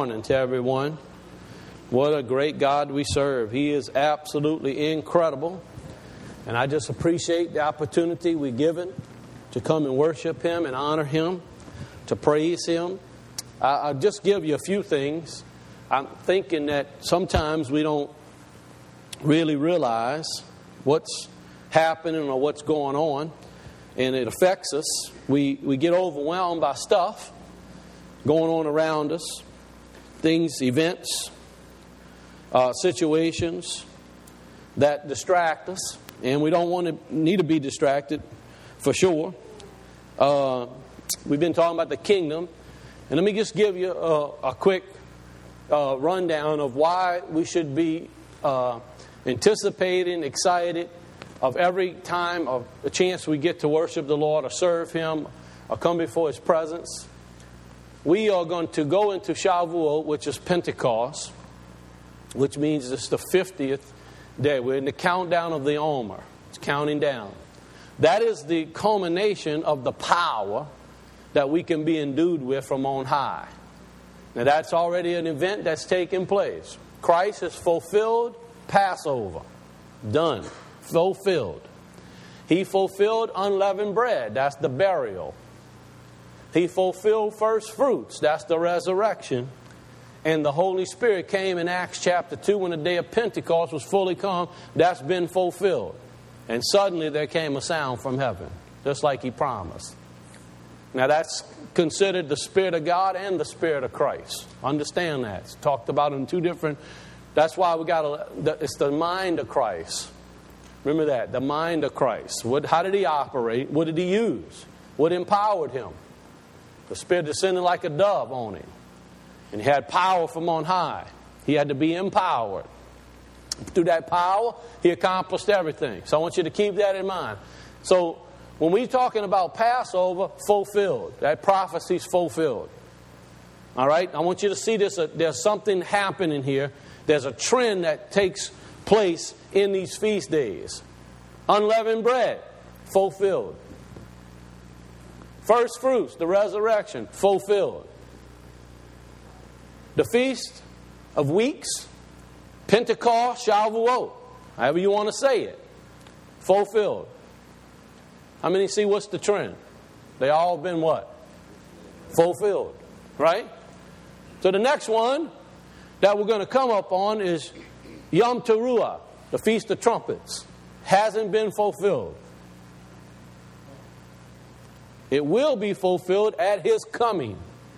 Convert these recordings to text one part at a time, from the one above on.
morning to everyone. What a great God we serve. He is absolutely incredible. And I just appreciate the opportunity we're given to come and worship Him and honor Him, to praise Him. I'll just give you a few things. I'm thinking that sometimes we don't really realize what's happening or what's going on, and it affects us. We get overwhelmed by stuff going on around us, things, events, situations that distract us, and we don't need to be distracted for sure. We've been talking about the kingdom, and let me just give you a quick rundown of why we should be anticipating, excited of every time of a chance we get to worship the Lord or serve Him or come before His presence. We are going to go into Shavuot, which is Pentecost, which means it's the 50th day. We're in the countdown of the Omer. It's counting down. That is the culmination of the power that we can be endued with from on high. Now that's already an event that's taken place. Christ has fulfilled Passover. Done. Fulfilled. He fulfilled unleavened bread. That's the burial. He fulfilled first fruits. That's the resurrection. And the Holy Spirit came in Acts chapter 2 when the day of Pentecost was fully come. That's been fulfilled. And suddenly there came a sound from heaven, just like He promised. Now that's considered the Spirit of God and the Spirit of Christ. Understand that. It's talked about in two different... That's why it's the mind of Christ. Remember that, the mind of Christ. How did He operate? What did He use? What empowered Him? The Spirit descended like a dove on Him. And He had power from on high. He had to be empowered. Through that power, He accomplished everything. So I want you to keep that in mind. So when we're talking about Passover, fulfilled. That prophecy's fulfilled. All right? I want you to see this. There's something happening here. There's a trend that takes place in these feast days. Unleavened bread, fulfilled. First fruits, the resurrection, fulfilled. The Feast of Weeks, Pentecost, Shavuot, however you want to say it, fulfilled. How many see what's the trend? They all been what? Fulfilled, right? So the next one that we're going to come up on is Yom Teruah, the Feast of Trumpets. Hasn't been fulfilled. It will be fulfilled at His coming.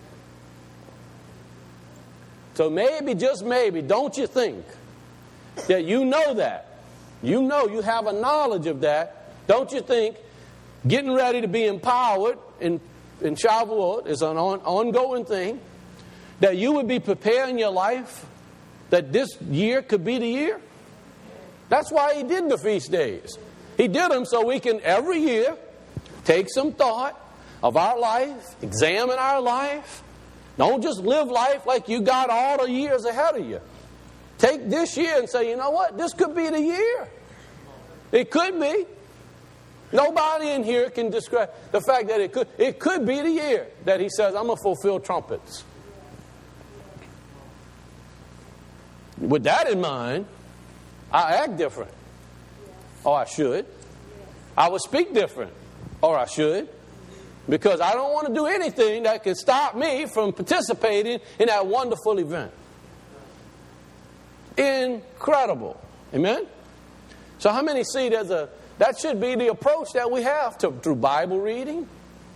So maybe, just maybe, don't you think that you know that? You know, you have a knowledge of that. Don't you think getting ready to be empowered in Shavuot is an ongoing thing? That you would be preparing your life that this year could be the year? That's why He did the feast days. He did them so we can every year take some thought of our life, examine our life. Don't just live life like you got all the years ahead of you. Take this year and say, you know what? This could be the year. It could be. Nobody in here can describe the fact that it could be the year that He says, I'm going to fulfill trumpets. With that in mind, I act different. Or I should. I would speak different. Or I should. Because I don't want to do anything that can stop me from participating in that wonderful event. Incredible. Amen? So how many see that should be the approach that we have through Bible reading,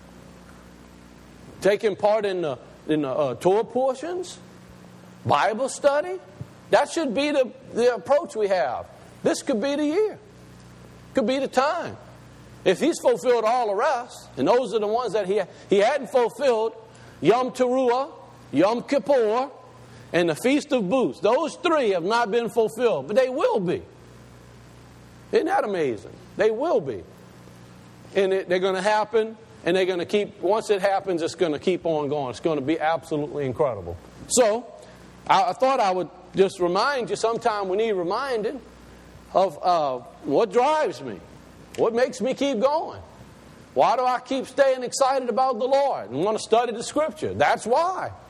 taking part in the Torah portions, Bible study? That should be the approach we have. This could be the year. Could be the time. If He's fulfilled all the rest, and those are the ones that He hadn't fulfilled, Yom Teruah, Yom Kippur, and the Feast of Booths. Those three have not been fulfilled, but they will be. Isn't that amazing? They will be. And they're going to happen, and they're going to keep, once it happens, it's going to keep on going. It's going to be absolutely incredible. So, I thought I would just remind you, sometime we need reminding of what drives me. What makes me keep going? Why do I keep staying excited about the Lord and want to study the Scripture? That's why.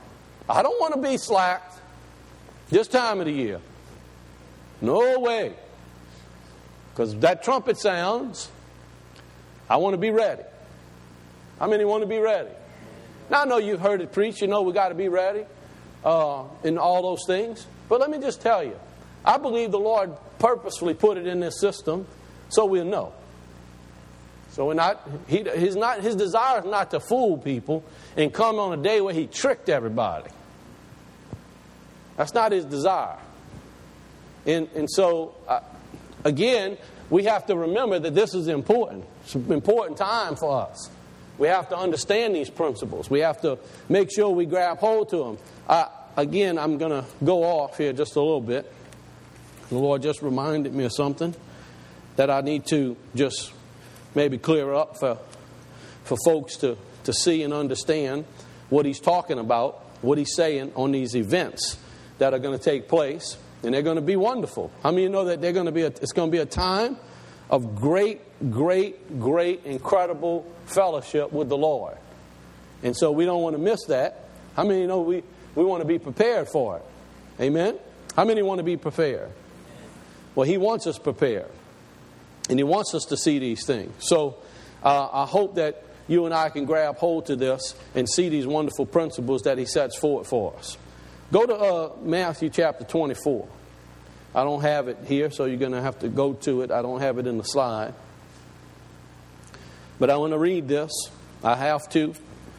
I don't want to be slacked this time of the year. No way. Because that trumpet sounds, I want to be ready. How many want to be ready? Now, I know you've heard it preached. You know we got to be ready in all those things. But let me just tell you, I believe the Lord purposefully put it in this system so we'll know. So we're not. His desire is not to fool people and come on a day where He tricked everybody. That's not His desire. And so, again, we have to remember that this is important. It's an important time for us. We have to understand these principles. We have to make sure we grab hold to them. Again, I'm going to go off here just a little bit. The Lord just reminded me of something that I need to just maybe clear up for folks to see and understand what He's talking about, what He's saying on these events that are going to take place. And they're going to be wonderful. How many of you know that it's going to be a time of great, incredible fellowship with the Lord? And so we don't want to miss that. How many of you know we want to be prepared for it? Amen? How many want to be prepared? Well, He wants us prepared. And He wants us to see these things. So I hope that you and I can grab hold to this and see these wonderful principles that He sets forward for us. Go to Matthew chapter 24. I don't have it here, so you're going to have to go to it. I don't have it in the slide. But I want to read this. I have to.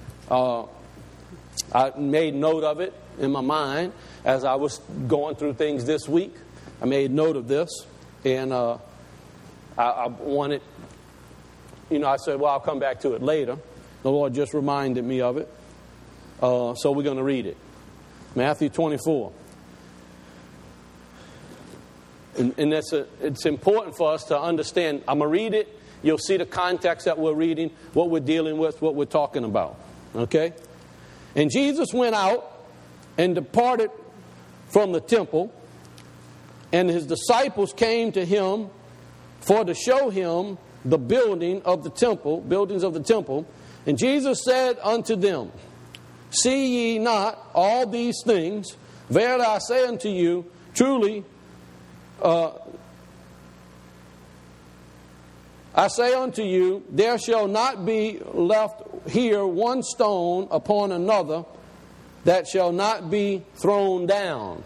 I made note of it in my mind as I was going through things this week. I made note of this. And I wanted, I said, well, I'll come back to it later. The Lord just reminded me of it. So we're going to read it. Matthew 24. And it's important for us to understand. I'm going to read it. You'll see the context that we're reading, what we're dealing with, what we're talking about. Okay? And Jesus went out and departed from the temple, and His disciples came to Him for to show Him the buildings of the temple. And Jesus said unto them, See ye not all these things? Verily I say unto you, truly, I say unto you, there shall not be left here one stone upon another that shall not be thrown down.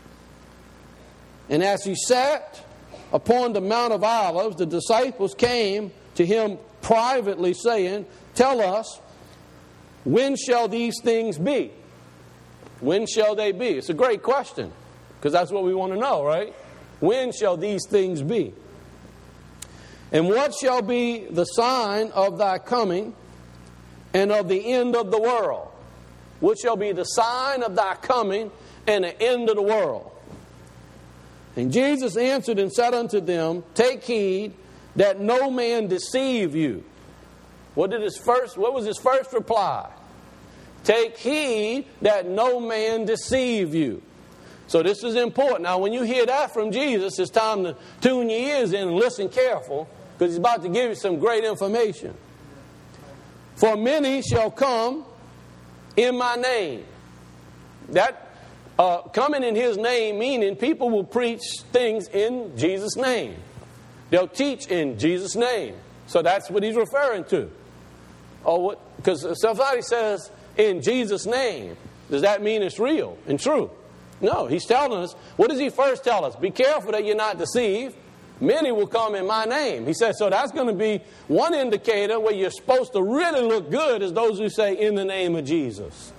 And as He sat upon the Mount of Olives, the disciples came to Him privately, saying, Tell us, when shall these things be? When shall they be? It's a great question, because that's what we want to know, right? When shall these things be? And what shall be the sign of thy coming and of the end of the world? What shall be the sign of thy coming and the end of the world? And Jesus answered and said unto them, Take heed that no man deceive you. What was his first reply? Take heed that no man deceive you. So this is important. Now, when you hear that from Jesus, it's time to tune your ears in and listen careful, because He's about to give you some great information. For many shall come in my name. That coming in His name, meaning people will preach things in Jesus' name. They'll teach in Jesus' name. So that's what He's referring to. Because somebody says, in Jesus' name, does that mean it's real and true? No, He's telling us, what does He first tell us? Be careful that you're not deceived. Many will come in my name. He says, so that's going to be one indicator where you're supposed to really look good is those who say, in the name of Jesus.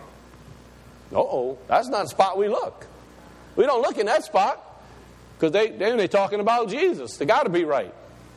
That's not the spot we look. We don't look in that spot, because they're talking about Jesus. They got to be right.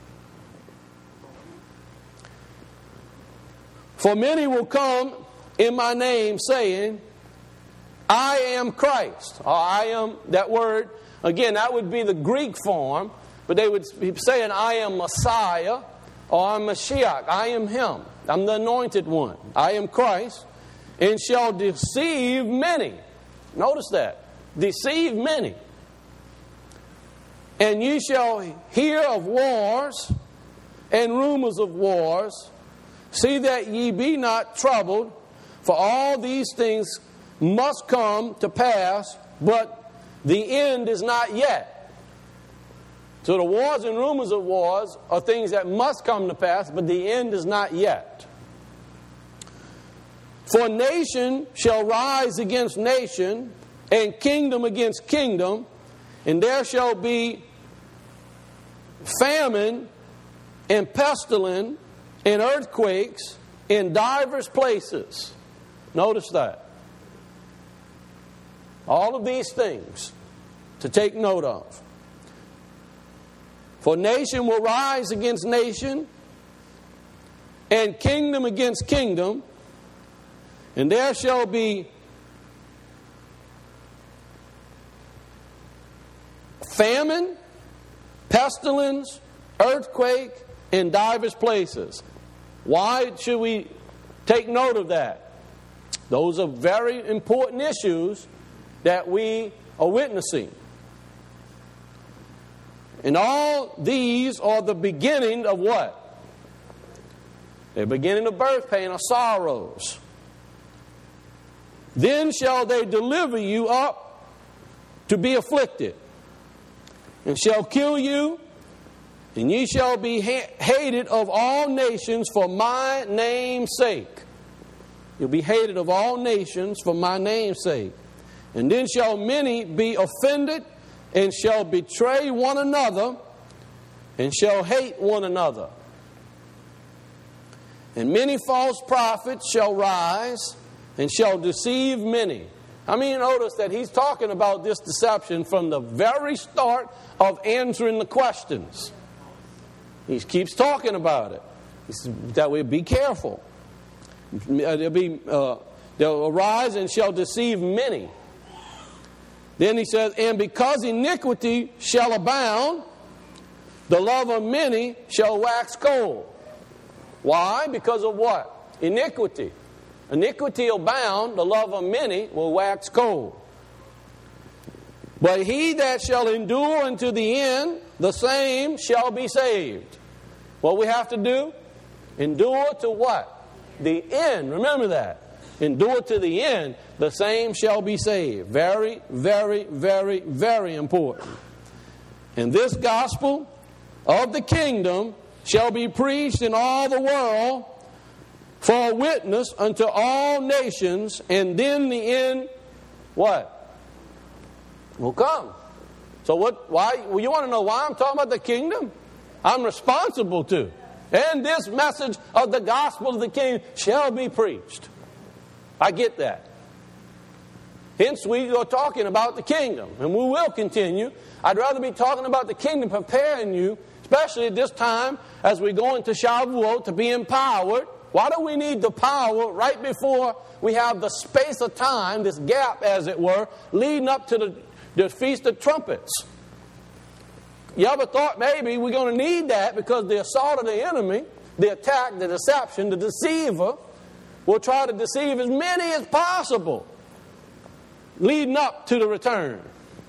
For many will come in my name saying, I am Christ. Or I am, that word, again, that would be the Greek form, but they would be saying, I am Messiah, or I'm Mashiach. I am Him. I'm the anointed one. I am Christ, and shall deceive many. Notice that. Deceive many. And ye shall hear of wars and rumors of wars. See that ye be not troubled, for all these things must come to pass, but the end is not yet. So the wars and rumors of wars are things that must come to pass, but the end is not yet. For nation shall rise against nation, and kingdom against kingdom, and there shall be famine and pestilence and earthquakes in divers places. Notice that. All of these things to take note of. For nation will rise against nation, and kingdom against kingdom, and there shall be famine, pestilence, earthquake in divers places. Why should we take note of that? Those are very important issues that we are witnessing. And all these are the beginning of what? The beginning of birth pain, of sorrows. Then shall they deliver you up to be afflicted, and shall kill you, and ye shall be hated of all nations for my name's sake. You'll be hated of all nations for my name's sake. And then shall many be offended, and shall betray one another, and shall hate one another. And many false prophets shall rise, and shall deceive many. I mean, notice that he's talking about this deception from the very start of answering the questions. He keeps talking about it. He says, that way, be careful. They'll arise and shall deceive many. Then he says, and because iniquity shall abound, the love of many shall wax cold. Why? Because of what? Iniquity. Iniquity will abound, the love of many will wax cold. But he that shall endure unto the end, the same shall be saved. What we have to do? Endure to what? The end. Remember that. Endure to the end, the same shall be saved. Very, very, very, very important. And this gospel of the kingdom shall be preached in all the world for a witness unto all nations, and then the end, what? Will come. So what? Why? Well, you want to know why I'm talking about the kingdom? I'm responsible to. And this message of the gospel of the kingdom shall be preached. I get that. Hence, we are talking about the kingdom, and we will continue. I'd rather be talking about the kingdom, preparing you, especially at this time as we go into Shavuot, to be empowered. Why do we need the power right before we have the space of time, this gap, as it were, leading up to the Feast of Trumpets? You ever thought maybe we're going to need that because the assault of the enemy, the attack, the deception, the deceiver, will try to deceive as many as possible leading up to the return.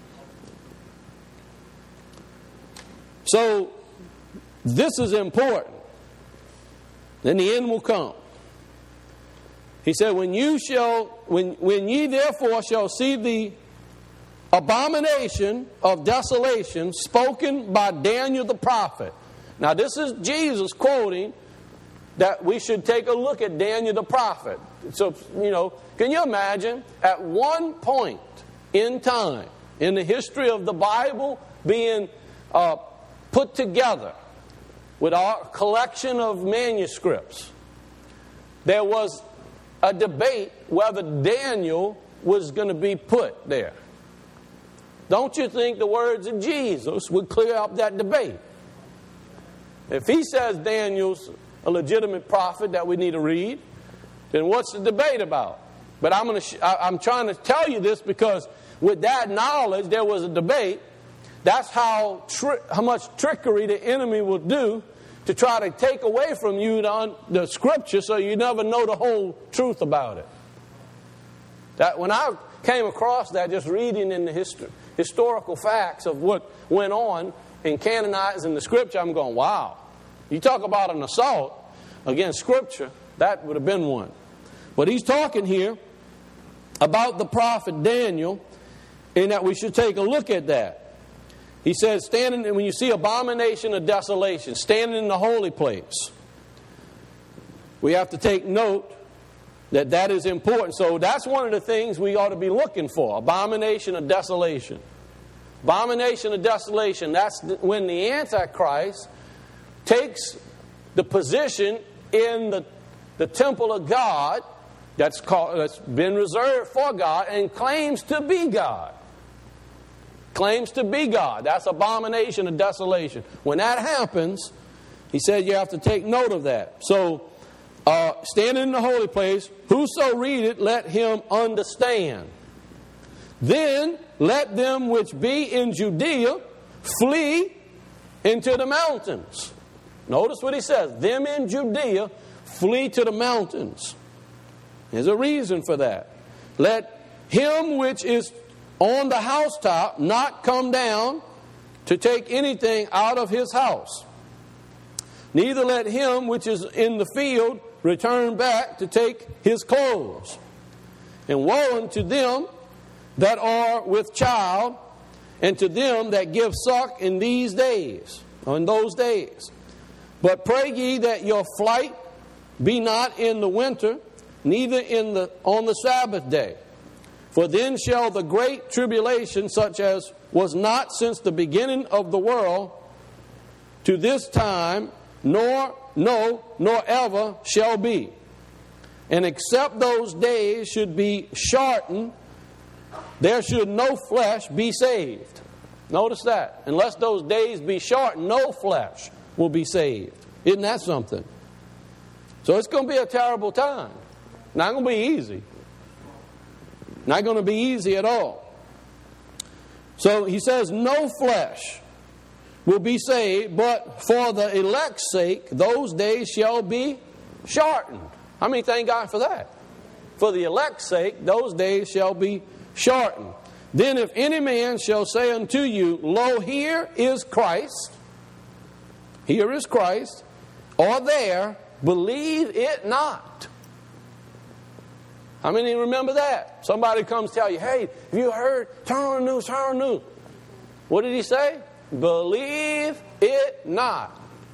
So, this is important. Then the end will come. He said, when ye therefore shall see the abomination of desolation spoken by Daniel the prophet. Now this is Jesus quoting that we should take a look at Daniel the prophet. So, can you imagine at one point in time in the history of the Bible being put together with our collection of manuscripts, there was a debate whether Daniel was going to be put there. Don't you think the words of Jesus would clear up that debate? If he says Daniel's a legitimate prophet that we need to read, then what's the debate about? But I'm trying to tell you this because with that knowledge, there was a debate. That's how much trickery the enemy will do to try to take away from you the Scripture so you never know the whole truth about it. That when I came across that, just reading in the historical facts of what went on in canonizing the Scripture, I'm going, wow. You talk about an assault against Scripture, that would have been one. But he's talking here about the prophet Daniel, and that we should take a look at that. He says, standing, when you see abomination of desolation, standing in the holy place, we have to take note that that is important. So that's one of the things we ought to be looking for, abomination of desolation. Abomination of desolation, that's when the Antichrist takes the position in the temple of God that's been reserved for God and claims to be God. Claims to be God. That's abomination of desolation. When that happens, he said you have to take note of that. So, standing in the holy place, whoso readeth, let him understand. Then let them which be in Judea flee into the mountains. Notice what he says. Them in Judea flee to the mountains. There's a reason for that. Let him which is on the housetop not come down to take anything out of his house. Neither let him which is in the field return back to take his clothes. And woe unto them that are with child, and to them that give suck in these days, or in those days. But pray ye that your flight be not in the winter, neither on the Sabbath day. For then shall the great tribulation, such as was not since the beginning of the world to this time, nor ever shall be. And except those days should be shortened, there should no flesh be saved. Notice that. Unless those days be shortened, no flesh will be saved. Isn't that something? So it's going to be a terrible time. Not going to be easy. Not going to be easy at all. So he says, no flesh will be saved, but for the elect's sake, those days shall be shortened. How many thank God for that? For the elect's sake, those days shall be shortened. Then if any man shall say unto you, lo, here is Christ, or there, believe it not. How many remember that? Somebody comes tell you, hey, have you heard? Turn on the news. What did he say? Believe it not.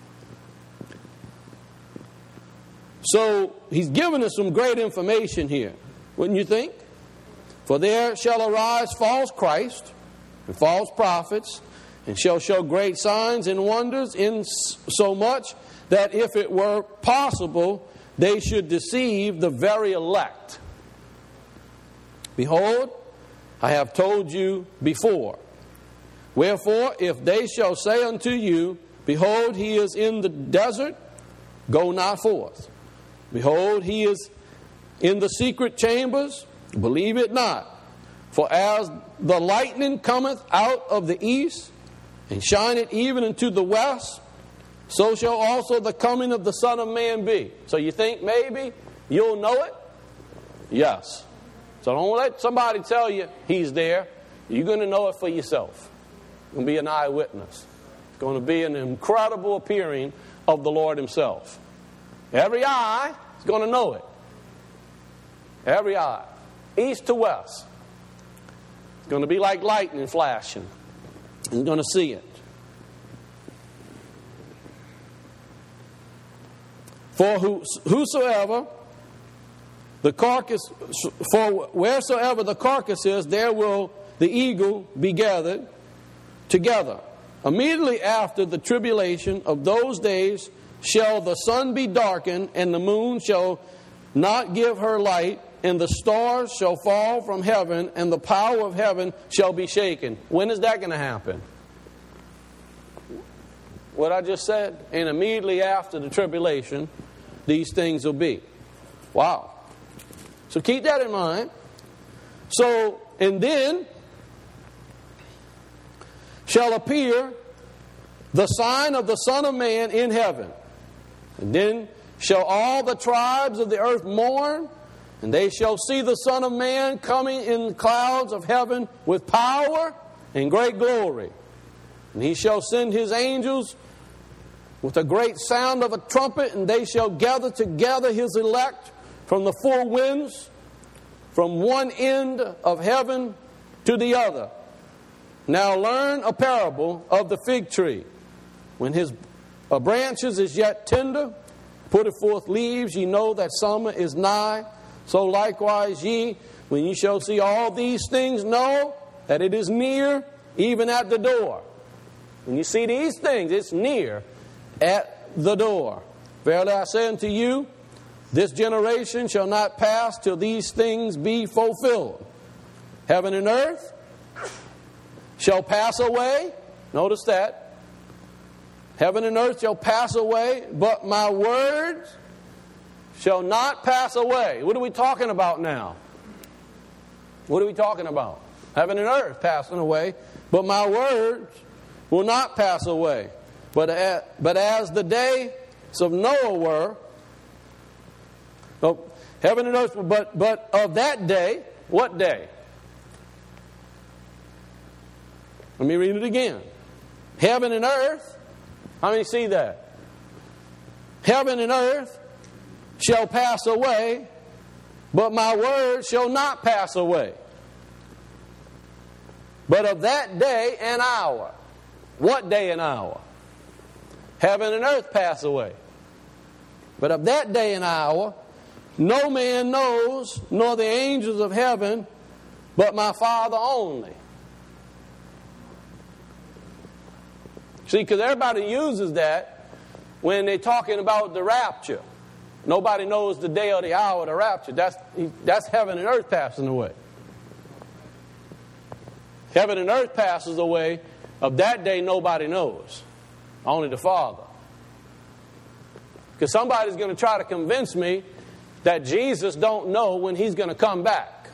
So he's giving us some great information here, wouldn't you think? For there shall arise false Christ and false prophets, and shall show great signs and wonders, in so much that if it were possible, they should deceive the very elect. Behold, I have told you before. Wherefore, if they shall say unto you, behold, he is in the desert, go not forth. Behold, he is in the secret chambers, believe it not. For as the lightning cometh out of the east, and shineth even into the west, so shall also the coming of the Son of Man be. So you think maybe you'll know it? Yes. So don't let somebody tell you he's there. You're going to know it for yourself. You're going to be an eyewitness. It's going to be an incredible appearing of the Lord himself. Every eye is going to know it. Every eye. East to west. It's going to be like lightning flashing. He's going to see it. For whosoever the carcass, for wheresoever the carcass is, there will the eagle be gathered together. Immediately after the tribulation of those days shall the sun be darkened, and the moon shall not give her light, and the stars shall fall from heaven, and the power of heaven shall be shaken. When is that going to happen? What I just said? And immediately after the tribulation, these things will be. Wow. So keep that in mind. So, and then shall appear the sign of the Son of Man in heaven. And then shall all the tribes of the earth mourn, and they shall see the Son of Man coming in the clouds of heaven with power and great glory. And he shall send his angels with a great sound of a trumpet, and they shall gather together his elect from the four winds, from one end of heaven to the other. Now learn a parable of the fig tree. When his branches is yet tender, putteth forth leaves, ye know that summer is nigh. So likewise ye, when ye shall see all these things, know that it is near, even at the door. When you see these things, it's near at the door. Verily I say unto you, this generation shall not pass till these things be fulfilled. Heaven and earth shall pass away. Notice that. Heaven and earth shall pass away, but my words shall not pass away. What are we talking about now? What are we talking about? Heaven and earth passing away, but my words will not pass away. But as the days of Noah were, heaven and earth, but of that day, what day? Let me read it again. Heaven and earth, how many see that? Heaven and earth shall pass away, but my word shall not pass away. But of that day and hour. What day and hour? Heaven and earth pass away. But of that day and hour, no man knows, nor the angels of heaven, but my Father only. See, because everybody uses that when they're talking about the rapture. Nobody knows the day or the hour of the rapture. That's heaven and earth passing away. Heaven and earth passes away. Of that day, nobody knows. Only the Father. Because somebody's going to try to convince me that Jesus don't know when He's going to come back.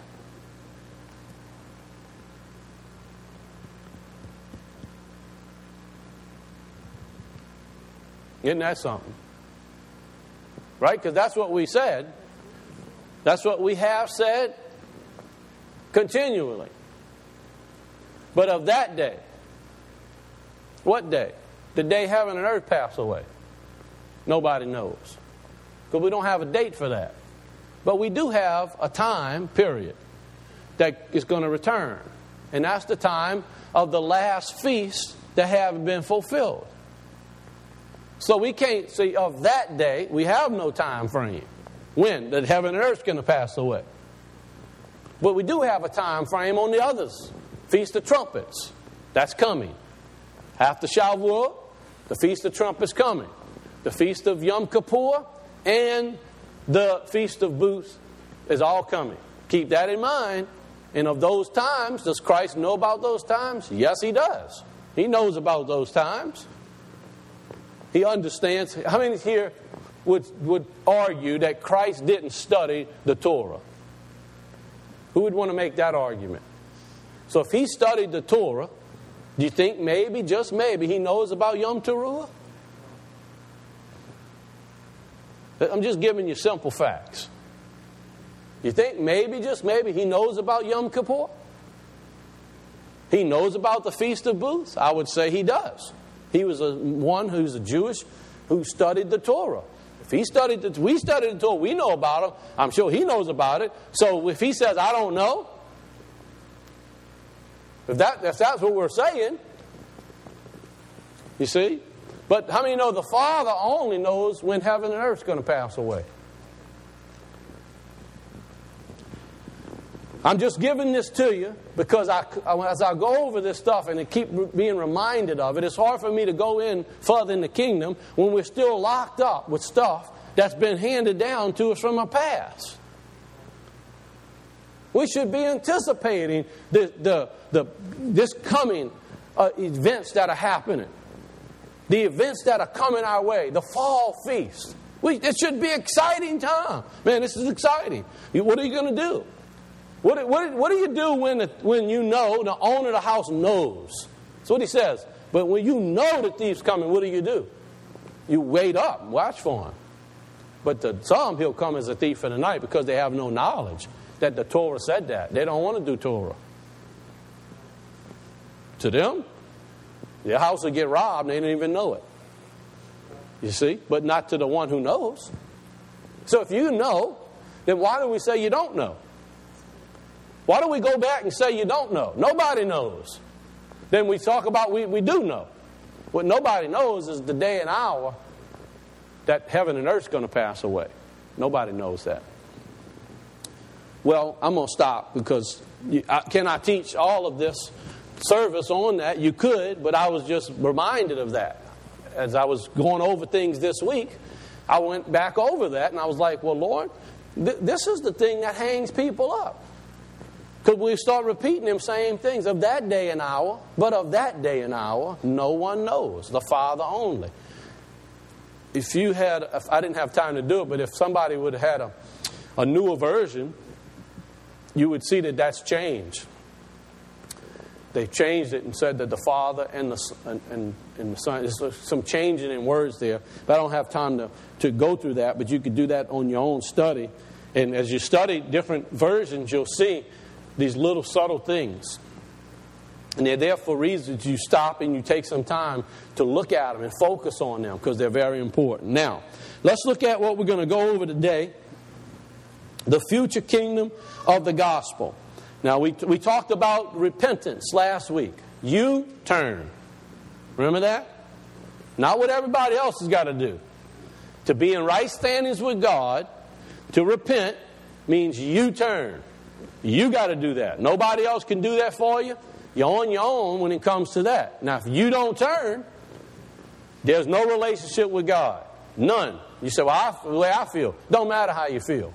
Isn't that something? Right? Because that's what we said. That's what we have said continually. But of that day, what day? The day heaven and earth pass away. Nobody knows. Because we don't have a date for that. But we do have a time period that is going to return. And that's the time of the last feast that have been fulfilled. So we can't say of that day, we have no time frame. When? That heaven and earth is going to pass away. But we do have a time frame on the others. Feast of Trumpets. That's coming. After Shavuot, the Feast of Trumpets coming. The Feast of Yom Kippur and the Feast of Booths is all coming. Keep that in mind. And of those times, does Christ know about those times? Yes, He does. He knows about those times. He understands. How many here would argue that Christ didn't study the Torah? Who would want to make that argument? So if He studied the Torah, do you think maybe, just maybe, He knows about Yom Teruah? I'm just giving you simple facts. You think maybe, just maybe, He knows about Yom Kippur? He knows about the Feast of Booths? I would say He does. He was one who's a Jewish who studied the Torah. If we studied the Torah, we know about it. I'm sure He knows about it. So if He says, I don't know, if that's what we're saying, you see? But how many know the Father only knows when heaven and earth is going to pass away? I'm just giving this to you because as I go over this stuff and I keep being reminded of it, it's hard for me to go in further in the kingdom when we're still locked up with stuff that's been handed down to us from our past. We should be anticipating this coming events that are happening. The events that are coming our way. The fall feast. It should be an exciting time. Man, this is exciting. What are you going to do? What do you do when you know, the owner of the house knows? That's what he says. But when you know the thief's coming, what do? You wait up and watch for him. But to some, he'll come as a thief in the night because they have no knowledge that the Torah said that. They don't want to do Torah. To them, their house will get robbed and they didn't even know it. You see? But not to the one who knows. So if you know, then why do we say you don't know? Why do we go back and say you don't know? Nobody knows. Then we talk about we do know. What nobody knows is the day and hour that heaven and earth is going to pass away. Nobody knows that. Well, I'm going to stop because can I teach all of this service on that? You could, but I was just reminded of that. As I was going over things this week, I went back over that and I was like, well, Lord, this is the thing that hangs people up. Because we start repeating them same things of that day and hour, but of that day and hour, no one knows, the Father only. If I didn't have time to do it, but if somebody would have had a newer version, you would see that that's changed. They've changed it and said that the Father and the Son. There's some changing in words there. But I don't have time to go through that, but you could do that on your own study. And as you study different versions, you'll see these little subtle things. And they're there for reasons. You stop and you take some time to look at them and focus on them because they're very important. Now, let's look at what we're going to go over today. The future kingdom of the gospel. Now, we talked about repentance last week. You turn. Remember that? Not what everybody else has got to do. To be in right standings with God, to repent, means you turn. You got to do that. Nobody else can do that for you. You're on your own when it comes to that. Now, if you don't turn, there's no relationship with God. None. You say, well, the way I feel. Don't matter how you feel.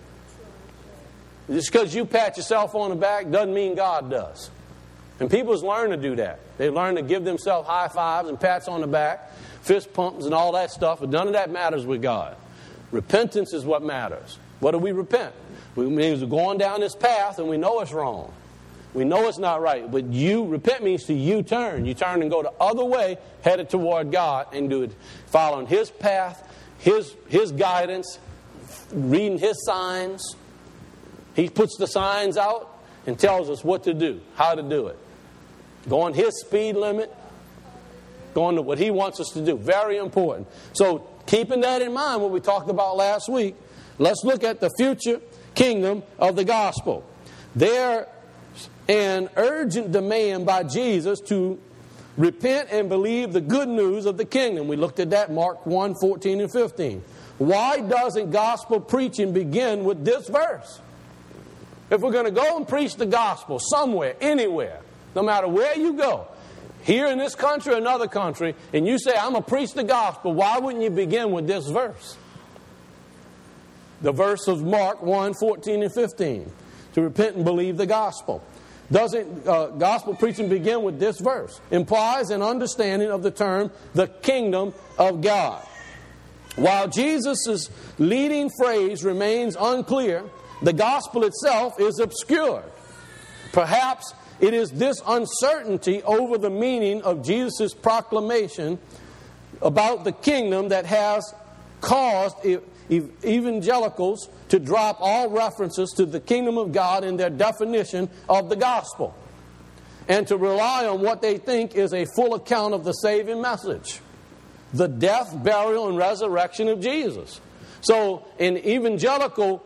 Just because you pat yourself on the back doesn't mean God does. And people learn to do that. They learn to give themselves high fives and pats on the back, fist pumps and all that stuff, but none of that matters with God. Repentance is what matters. What do we repent? It means we're going down this path and we know it's wrong. We know it's not right. But repent means to U-turn. You turn and go the other way, headed toward God, and do it following His path, His guidance, reading His signs. He puts the signs out and tells us what to do, how to do it. Going His speed limit, going to what He wants us to do. Very important. So keeping that in mind, what we talked about last week, let's look at the future kingdom of the gospel. There's an urgent demand by Jesus to repent and believe the good news of the kingdom. We looked at that, Mark 1, 14 and 15. Why doesn't gospel preaching begin with this verse? If we're going to go and preach the gospel somewhere, anywhere, no matter where you go, here in this country or another country, and you say, I'm going to preach the gospel, why wouldn't you begin with this verse? The verse of Mark 1, 14 and 15. To repent and believe the gospel. Doesn't gospel preaching begin with this verse? Implies an understanding of the term, the kingdom of God. While Jesus' leading phrase remains unclear, the gospel itself is obscured. Perhaps it is this uncertainty over the meaning of Jesus' proclamation about the kingdom that has caused evangelicals to drop all references to the kingdom of God in their definition of the gospel and to rely on what they think is a full account of the saving message, the death, burial, and resurrection of Jesus. So in evangelical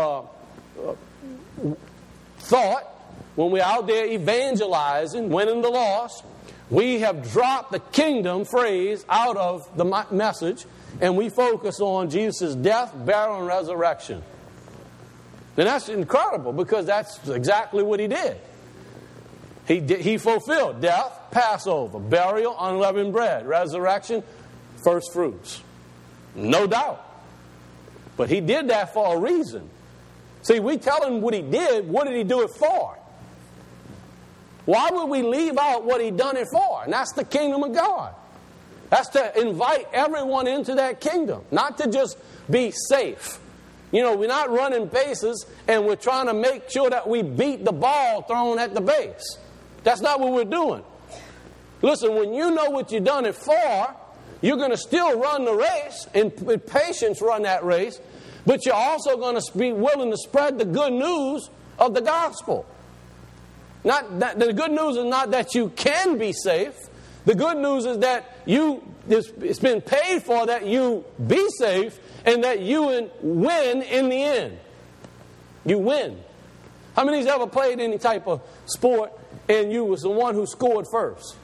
thought, when we're out there evangelizing, winning the lost, we have dropped the kingdom phrase out of the message and we focus on Jesus' death, burial, and resurrection. And that's incredible because that's exactly what He did. He fulfilled death, Passover, burial, unleavened bread, resurrection, first fruits. No doubt. But He did that for a reason. See, we tell Him what He did. What did He do it for? Why would we leave out what He done it for? And that's the kingdom of God. That's to invite everyone into that kingdom, not to just be safe. You know, we're not running bases and we're trying to make sure that we beat the ball thrown at the base. That's not what we're doing. Listen, when you know what you've done it for, you're going to still run the race and with patience run that race, but you're also going to be willing to spread the good news of the gospel. The good news is not that you can be safe. The good news is that it's been paid for that you be safe and that you win in the end. You win. How many's ever played any type of sport and you was the one who scored first?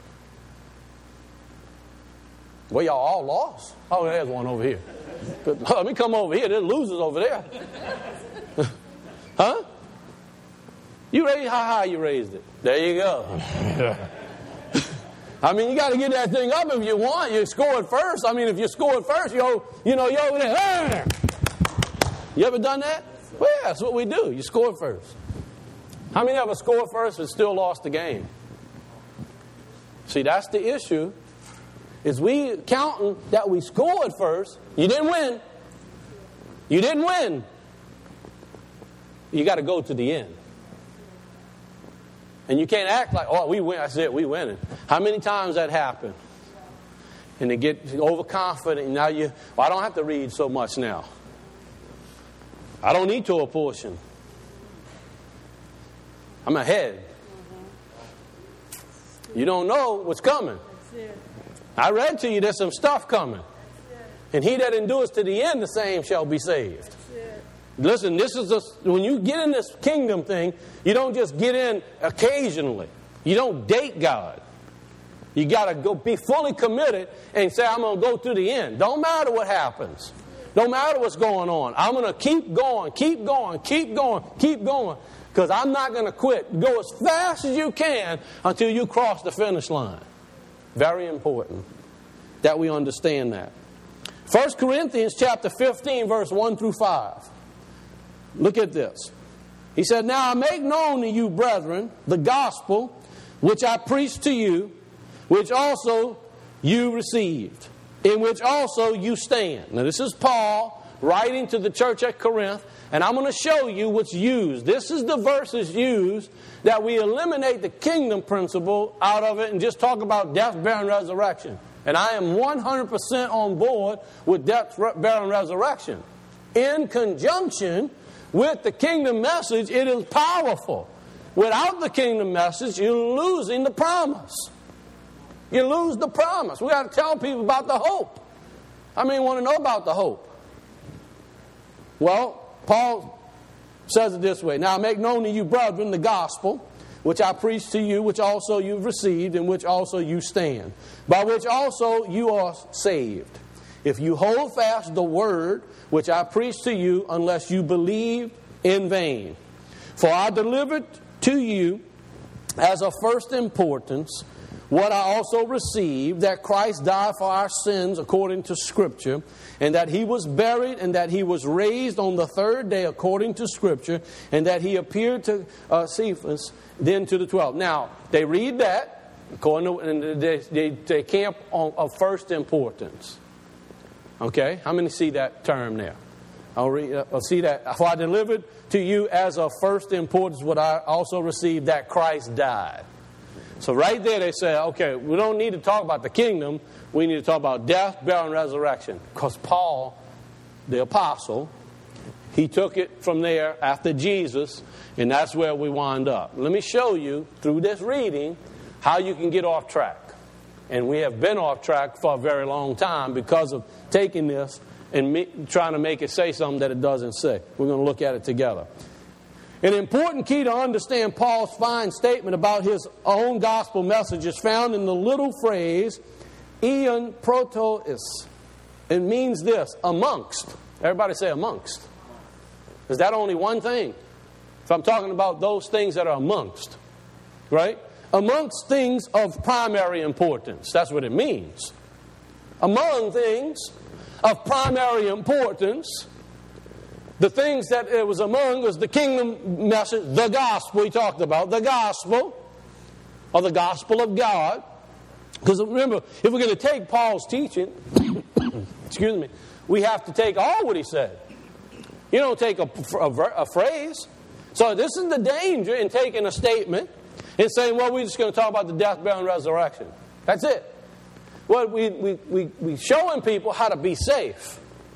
Well, y'all all lost. Oh, there's one over here. Let me come over here. There's losers over there. Huh? You raised how high you raised it. There you go. I mean, you got to get that thing up if you want. You scored first. I mean, if you scored first, you're over there. You ever done that? Well, yeah, that's what we do. You score first. How many ever scored first and still lost the game? See, that's the issue. Is we counting that we scored first. You didn't win. You didn't win. You got to go to the end. And you can't act like, oh, we win. That's it, we winning. How many times that happened? And they get overconfident. And now I don't have to read so much now. I don't need to apportion. I'm ahead. You don't know what's coming. I read to you there's some stuff coming. And he that endures to the end, the same shall be saved. Listen, when you get in this kingdom thing, you don't just get in occasionally. You don't date God. You got to be fully committed and say, I'm going to go to the end. Don't matter what happens. Don't matter what's going on. I'm going to keep going, keep going, keep going, keep going. Because I'm not going to quit. Go as fast as you can until you cross the finish line. Very important that we understand that. 1 Corinthians chapter 15, verse 1 through 5. Look at this. He said, Now I make known to you, brethren, the gospel which I preached to you, which also you received, in which also you stand. Now this is Paul writing to the church at Corinth, and I'm going to show you what's used. This is the verses used that we eliminate the kingdom principle out of it and just talk about death, burial, and resurrection. And I am 100% on board with death, burial, and resurrection. In conjunction with the kingdom message, it is powerful. Without the kingdom message, you're losing the promise. You lose the promise. We got to tell people about the hope. How many want to know about the hope? Well, Paul says it this way. Now I make known to you, brethren, the gospel, which I preached to you, which also you've received, in which also you stand, by which also you are saved, if you hold fast the word which I preached to you, unless you believed in vain. For I delivered to you as of first importance what I also received, that Christ died for our sins according to Scripture, and that He was buried, and that He was raised on the third day according to Scripture, and that He appeared to Cephas, then to the 12. Now, they read that, according to, and they camp of first importance. Okay? How many see that term there? I'll see that. For I delivered to you as of first importance what I also received, that Christ died. So right there they say, okay, we don't need to talk about the kingdom. We need to talk about death, burial, and resurrection. Because Paul, the apostle, he took it from there after Jesus, and that's where we wind up. Let me show you, through this reading, how you can get off track. And we have been off track for a very long time because of taking this and trying to make it say something that it doesn't say. We're going to look at it together. An important key to understand Paul's fine statement about his own gospel message is found in the little phrase, "ion protois." It means this, amongst. Everybody say amongst. Is that only one thing? If I'm talking about those things that are amongst, right? Amongst things of primary importance. That's what it means. Among things of primary importance, the things that it was among was the kingdom message, the gospel he talked about, the gospel, or the gospel of God. Because remember, if we're going to take Paul's teaching, excuse me, we have to take all what he said. You don't take a phrase. So this is the danger in taking a statement and saying, well, we're just going to talk about the death, burial, and resurrection. That's it. Well, we showing people how to be safe.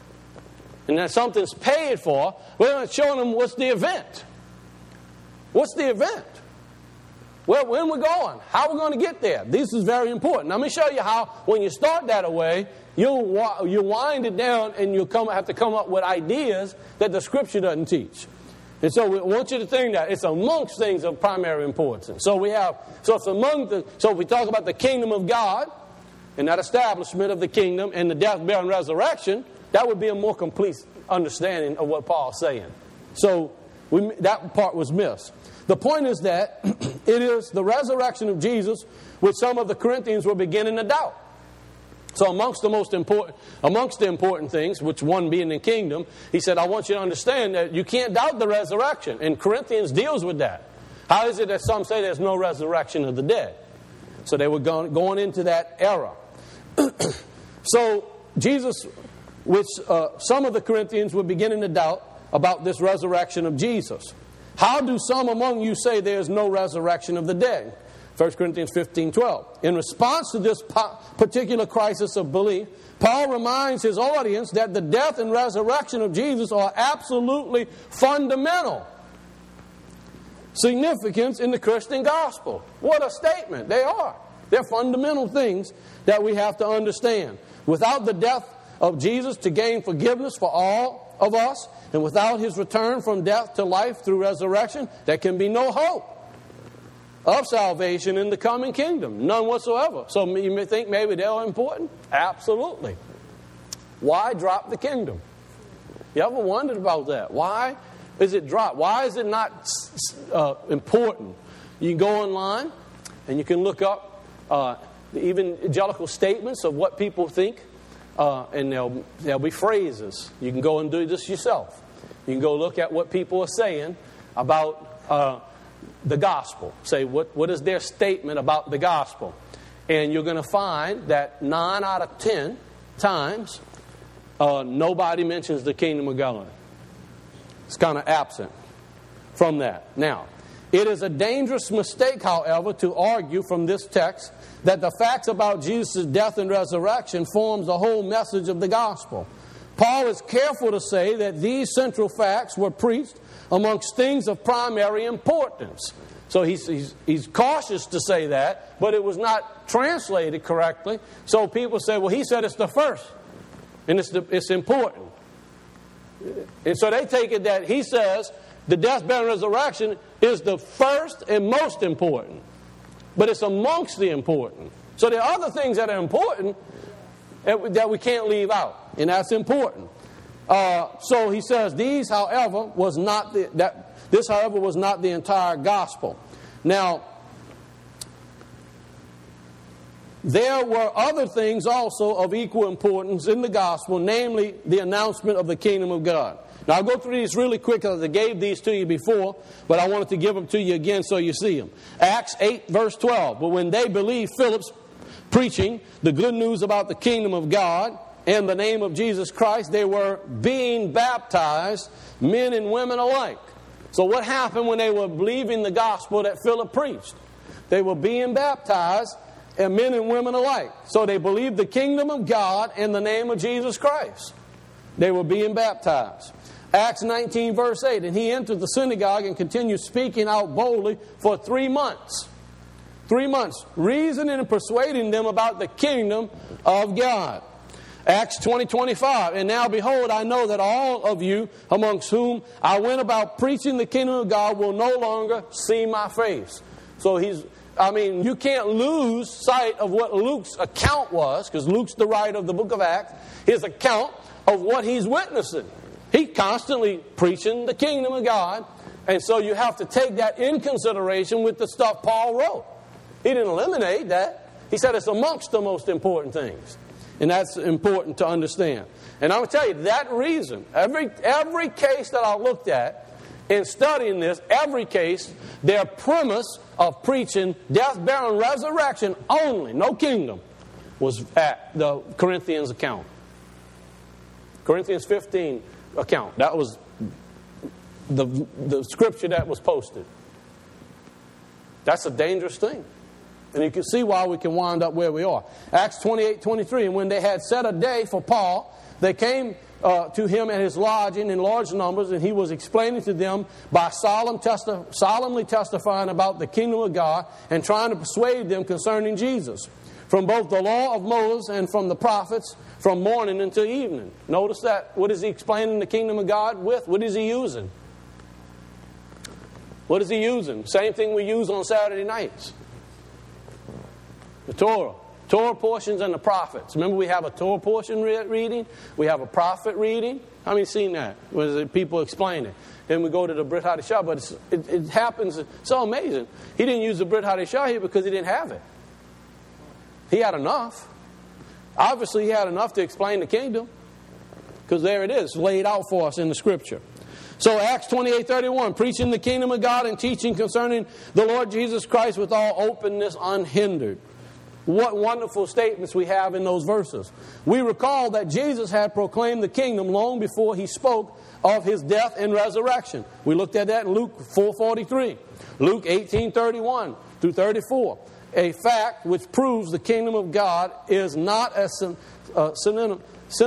And that something's paid for, we're not showing them what's the event. What's the event? Well, when we're going, how we're going to get there. This is very important. Let me show you how, when you start that away, you'll wind it down and you'll have to come up with ideas that the Scripture doesn't teach. And so we want you to think that it's amongst things of primary importance. So if we talk about the kingdom of God and that establishment of the kingdom and the death, burial, and resurrection, that would be a more complete understanding of what Paul's saying. So that part was missed. The point is that it is the resurrection of Jesus which some of the Corinthians were beginning to doubt. So amongst the important things, which one being the kingdom, he said, I want you to understand that you can't doubt the resurrection. And Corinthians deals with that. How is it that some say there's no resurrection of the dead? So they were going into that era. So Jesus, which some of the Corinthians were beginning to doubt about this resurrection of Jesus. How do some among you say there's no resurrection of the dead? 1 Corinthians 15:12. In response to this particular crisis of belief, Paul reminds his audience that the death and resurrection of Jesus are absolutely fundamental significance in the Christian gospel. What a statement. They are. They're fundamental things that we have to understand. Without the death of Jesus to gain forgiveness for all of us, and without His return from death to life through resurrection, there can be no hope of salvation in the coming kingdom. None whatsoever. So you may think maybe they're important? Absolutely. Why drop the kingdom? You ever wondered about that? Why is it dropped? Why is it not important? You can go online and you can look up the evangelical statements of what people think, and there'll be phrases. You can go and do this yourself. You can go look at what people are saying about the gospel. Say, what is their statement about the gospel? And you're going to find that 9 out of 10 times, nobody mentions the kingdom of God. It's kind of absent from that. Now, it is a dangerous mistake, however, to argue from this text that the facts about Jesus' death and resurrection forms the whole message of the gospel. Paul is careful to say that these central facts were preached amongst things of primary importance. So he's cautious to say that, but it was not translated correctly. So people say, well, he said it's the first, and it's important. And so they take it that he says the death, burial, and resurrection is the first and most important. But it's amongst the important. So there are other things that are important that we can't leave out. And that's important. So he says, this, however, was not the entire gospel. Now, there were other things also of equal importance in the gospel, namely the announcement of the kingdom of God. Now, I'll go through these really quick because I gave these to you before, but I wanted to give them to you again so you see them. Acts 8, verse 12. But when they believed Philip's preaching the good news about the kingdom of God and the name of Jesus Christ, they were being baptized, men and women alike. So what happened when they were believing the gospel that Philip preached? They were being baptized, and men and women alike. So they believed the kingdom of God and the name of Jesus Christ. They were being baptized. Acts 19, verse 8. And he entered the synagogue and continued speaking out boldly for 3 months. 3 months. Reasoning and persuading them about the kingdom of God. Acts 20:25. And now behold, I know that all of you amongst whom I went about preaching the kingdom of God will no longer see my face. So you can't lose sight of what Luke's account was, because Luke's the writer of the book of Acts, his account of what he's witnessing. He's constantly preaching the kingdom of God, and so you have to take that in consideration with the stuff Paul wrote. He didn't eliminate that. He said it's amongst the most important things. And that's important to understand. And I'm going to tell you, that reason, every case that I looked at in studying this, every case, their premise of preaching death, burial, and resurrection only, no kingdom, was at the Corinthians account. Corinthians 15 account. That was the scripture that was posted. That's a dangerous thing. And you can see why we can wind up where we are. Acts 28:23. And when they had set a day for Paul, they came to him at his lodging in large numbers, and he was explaining to them by solemnly testifying about the kingdom of God and trying to persuade them concerning Jesus, from both the law of Moses and from the prophets, from morning until evening. Notice that. What is he explaining the kingdom of God with? What is he using? What is he using? Same thing we use on Saturday nights. The Torah. Torah portions and the prophets. Remember, we have a Torah portion reading. We have a prophet reading. How many seen that? When people explain it. Then we go to the Brit Hadashah. But it happens. It's so amazing. He didn't use the Brit Hadashah here because he didn't have it. He had enough. Obviously, he had enough to explain the kingdom. Because there it is, laid out for us in the Scripture. So Acts 28:31, preaching the kingdom of God and teaching concerning the Lord Jesus Christ with all openness unhindered. What wonderful statements we have in those verses. We recall that Jesus had proclaimed the kingdom long before he spoke of his death and resurrection. We looked at that in Luke 4:43, Luke 18:31 through 34. A fact which proves the kingdom of God is not a synonym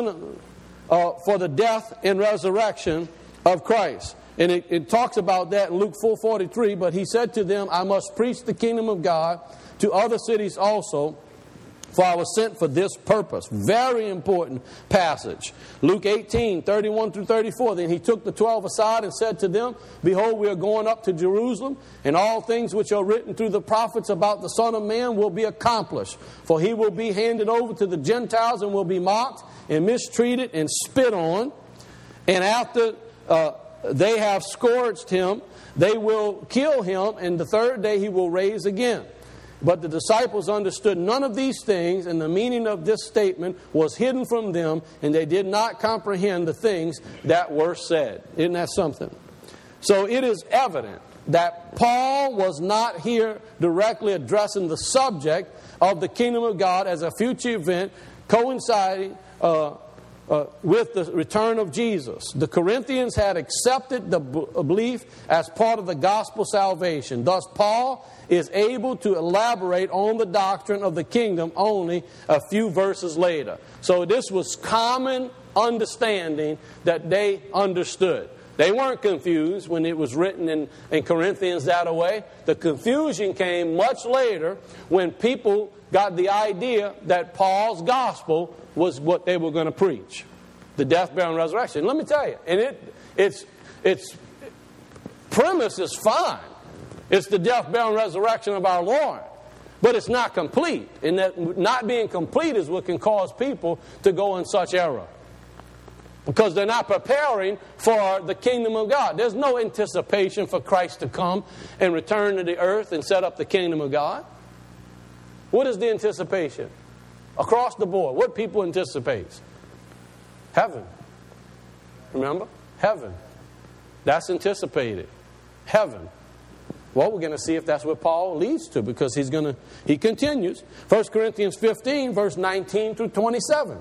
for the death and resurrection of Christ. And it talks about that in Luke 4:43. But he said to them, I must preach the kingdom of God to other cities also, for I was sent for this purpose. Very important passage. Luke 18:31 through 34. Then he took the 12 aside and said to them, behold, we are going up to Jerusalem, and all things which are written through the prophets about the Son of Man will be accomplished. For he will be handed over to the Gentiles and will be mocked and mistreated and spit on. And after they have scourged him, they will kill him, and the third day he will rise again. But the disciples understood none of these things, and the meaning of this statement was hidden from them, and they did not comprehend the things that were said. Isn't that something? So it is evident that Paul was not here directly addressing the subject of the kingdom of God as a future event coinciding with the return of Jesus. The Corinthians had accepted the belief as part of the gospel salvation. Thus, Paul is able to elaborate on the doctrine of the kingdom only a few verses later. So this was common understanding that they understood. They weren't confused when it was written in Corinthians that way. The confusion came much later when people got the idea that Paul's gospel was what they were going to preach. The death, burial, and resurrection. Let me tell you, and its premise is fine. It's the death, burial, and resurrection of our Lord. But it's not complete. And that not being complete is what can cause people to go in such error. Because they're not preparing for the kingdom of God. There's no anticipation for Christ to come and return to the earth and set up the kingdom of God. What is the anticipation? Across the board, what people anticipate? Heaven. Remember? Heaven. That's anticipated. Heaven. Well, we're going to see if that's what Paul leads to, because he continues. 1 Corinthians 15, verse 19 through 27.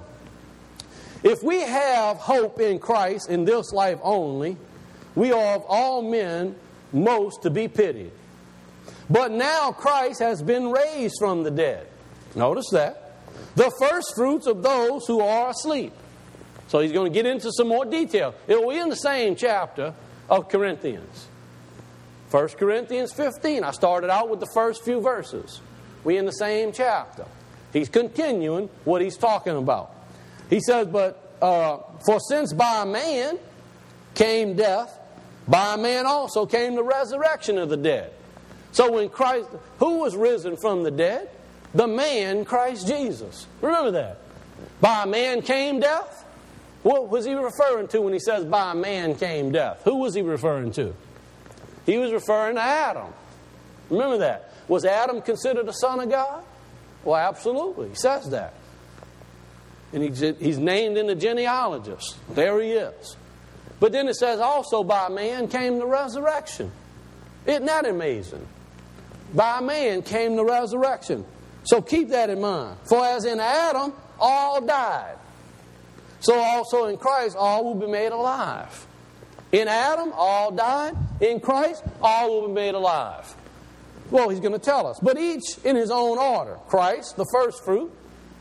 If we have hope in Christ in this life only, we are of all men most to be pitied. But now Christ has been raised from the dead. Notice that. The first fruits of those who are asleep. So he's going to get into some more detail. It will be in the same chapter of Corinthians. 1 Corinthians 15. I started out with the first few verses. We're in the same chapter. He's continuing what he's talking about. He says, but for since by a man came death, by a man also came the resurrection of the dead. So when Christ, who was risen from the dead? The man, Christ Jesus. Remember that. By a man came death. What was he referring to when he says by a man came death? Who was he referring to? He was referring to Adam. Remember that. Was Adam considered a son of God? Well, absolutely. He says that. And he's named in the genealogist. There he is. But then it says also by a man came the resurrection. Isn't that amazing? By a man came the resurrection. So keep that in mind. For as in Adam, all died. So also in Christ, all will be made alive. In Adam, all died. In Christ, all will be made alive. Well, he's going to tell us. But each in his own order. Christ, the first fruit.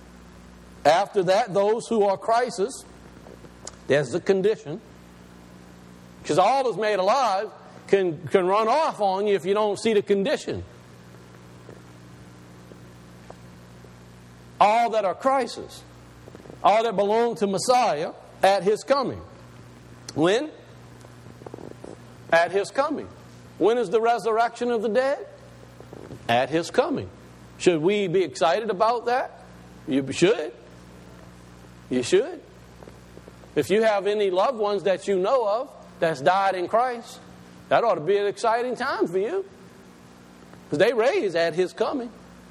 After that, those who are Christ's. There's the condition. Because all that's made alive can run off on you if you don't see the condition. All that are Christ's. All that belong to Messiah at His coming. When? At His coming. When is the resurrection of the dead? At His coming. Should we be excited about that? You should. You should. If you have any loved ones that you know of that's died in Christ, that ought to be an exciting time for you. Because they raised at His coming.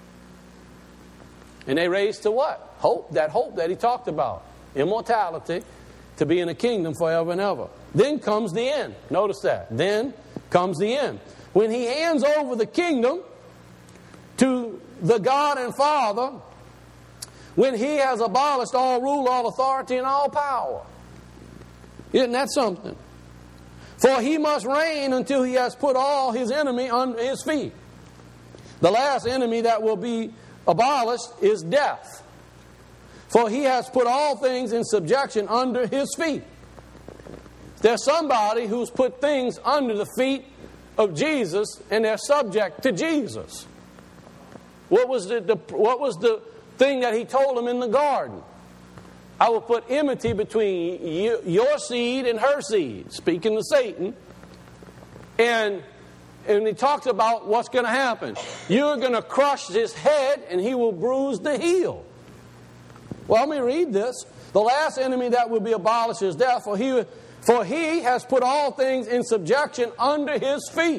And they raised to what? Hope that He talked about. Immortality, to be in the kingdom forever and ever. Then comes the end. Notice that. Then comes the end. When He hands over the kingdom to the God and Father, when He has abolished all rule, all authority, and all power. Isn't that something? For He must reign until He has put all His enemy under His feet. The last enemy that will be abolished is death. For He has put all things in subjection under His feet. There's somebody who's put things under the feet of Jesus, and they're subject to Jesus. What was the thing that He told them in the garden? I will put enmity between your seed and her seed, speaking to Satan. And He talks about what's going to happen. You're going to crush his head, and he will bruise the heel. Well, let me read this. The last enemy that will be abolished is death, for he has put all things in subjection under His feet.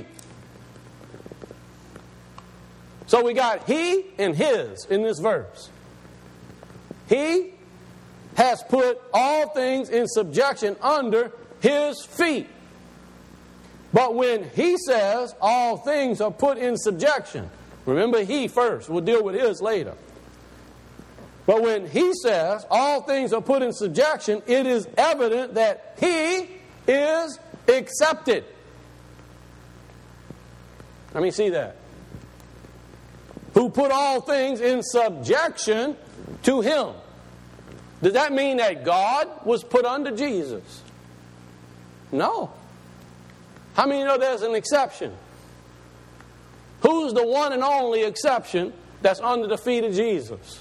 So we got He and His in this verse. He has put all things in subjection under His feet. But when He says all things are put in subjection, remember He first, we'll deal with His later. But when He says all things are put in subjection, it is evident that He is accepted. Let me see that. Who put all things in subjection to Him. Does that mean that God was put under Jesus? No. How many know there's an exception? Who's the one and only exception that's under the feet of Jesus?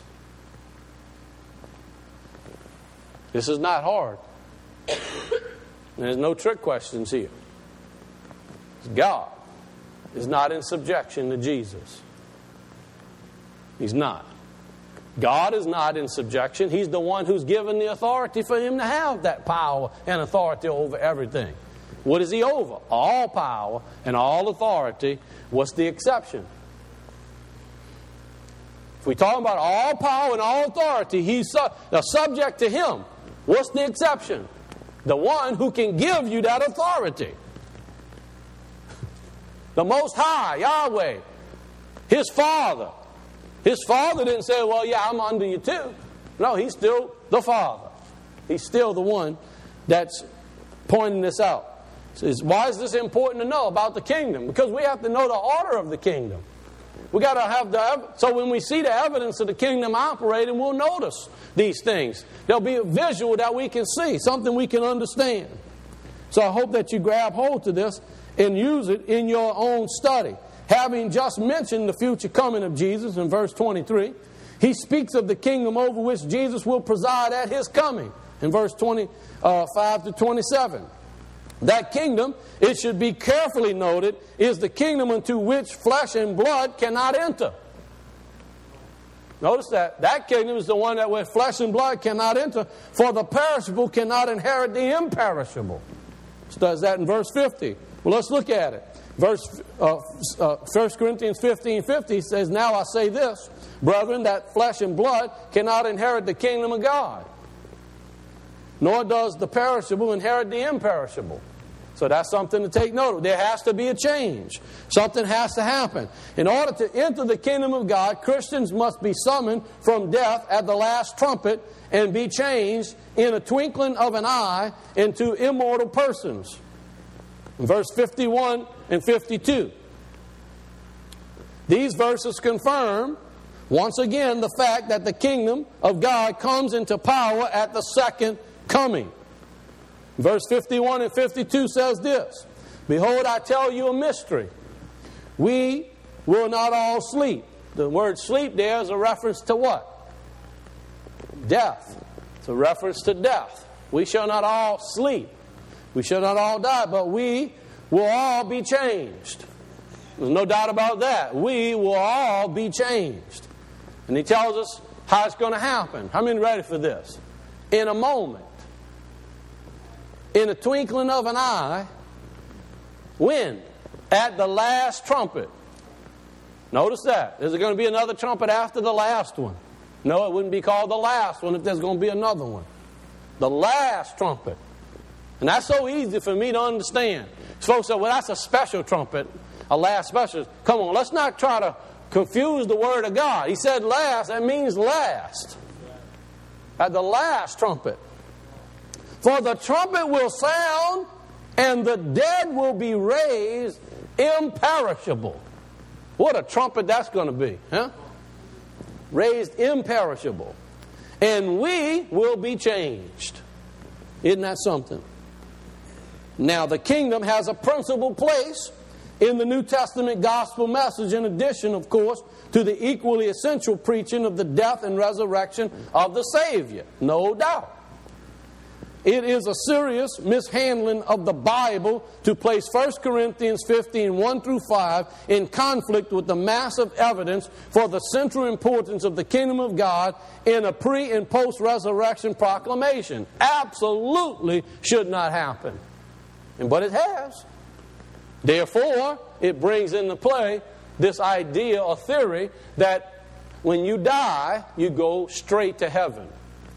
This is not hard. There's no trick questions here. God is not in subjection to Jesus. He's not. God is not in subjection. He's the one who's given the authority for Him to have that power and authority over everything. What is He over? All power and all authority. What's the exception? If we're talking about all power and all authority, He's subject to Him. What's the exception? The one who can give you that authority. The Most High, Yahweh, His Father. His Father didn't say, well, yeah, I'm under you too. No, He's still the Father. He's still the one that's pointing this out. Says, why is this important to know about the kingdom? Because we have to know the order of the kingdom. We got to have so when we see the evidence of the kingdom operating, we'll notice these things. There'll be a visual that we can see, something we can understand. So I hope that you grab hold to this and use it in your own study. Having just mentioned the future coming of Jesus in verse 23, he speaks of the kingdom over which Jesus will preside at His coming in verse 25 to 27. That kingdom, it should be carefully noted, is the kingdom into which flesh and blood cannot enter. Notice that. That kingdom is the one that where flesh and blood cannot enter, for the perishable cannot inherit the imperishable. It does that in verse 50. Well, let's look at it. 1 Corinthians 15:50 says, now I say this, brethren, that flesh and blood cannot inherit the kingdom of God. Nor does the perishable inherit the imperishable. So that's something to take note of. There has to be a change. Something has to happen. In order to enter the kingdom of God, Christians must be summoned from death at the last trumpet and be changed in a twinkling of an eye into immortal persons. In verse 51 and 52. These verses confirm, once again, the fact that the kingdom of God comes into power at the second coming. Verse 51 and 52 says this, behold, I tell you a mystery. We will not all sleep. The word sleep there is a reference to what? Death. It's a reference to death. We shall not all sleep. We shall not all die, but we will all be changed. There's no doubt about that. We will all be changed. And he tells us how it's going to happen. How many ready for this? In a moment. In a twinkling of an eye. When? At the last trumpet. Notice that. Is there going to be another trumpet after the last one? No, it wouldn't be called the last one if there's going to be another one. The last trumpet. And that's so easy for me to understand. Folks say, well, that's a special trumpet. A last special. Come on, let's not try to confuse the Word of God. He said last, that means last. At the last trumpet. For the trumpet will sound, and the dead will be raised imperishable. What a trumpet that's going to be, huh? Raised imperishable. And we will be changed. Isn't that something? Now, the kingdom has a principal place in the New Testament gospel message, in addition, of course, to the equally essential preaching of the death and resurrection of the Savior. No doubt. It is a serious mishandling of the Bible to place 1 Corinthians 15, 1 through 5 in conflict with the massive evidence for the central importance of the kingdom of God in a pre- and post-resurrection proclamation. Absolutely should not happen. But it has. Therefore, it brings into play this idea or theory that when you die, you go straight to heaven.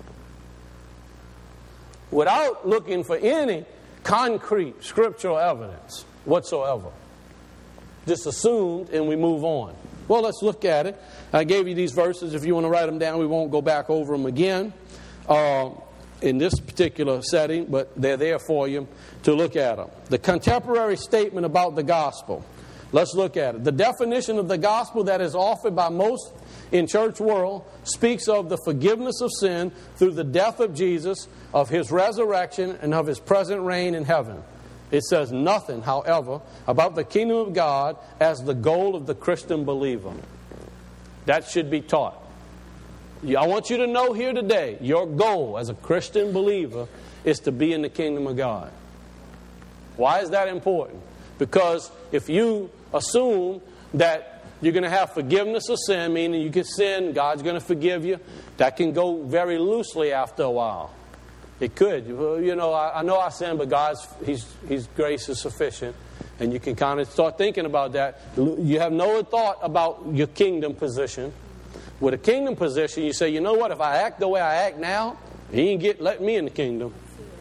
Without looking for any concrete scriptural evidence whatsoever. Just assumed and we move on. Well, let's look at it. I gave you these verses. If you want to write them down, we won't go back over them again in this particular setting, but they're there for you to look at them. The contemporary statement about the gospel. Let's look at it. The definition of the gospel that is offered by most in church world speaks of the forgiveness of sin through the death of Jesus, of His resurrection, and of His present reign in heaven. It says nothing, however, about the kingdom of God as the goal of the Christian believer. That should be taught. I want you to know here today, your goal as a Christian believer is to be in the kingdom of God. Why is that important? Because if you assume that you're going to have forgiveness of sin, meaning you can sin, God's going to forgive you, that can go very loosely after a while. It could. You know, I know I sin, but His grace is sufficient. And you can kind of start thinking about that. You have no thought about your kingdom position. With a kingdom position, you say, you know what, if I act the way I act now, He ain't let me in the kingdom.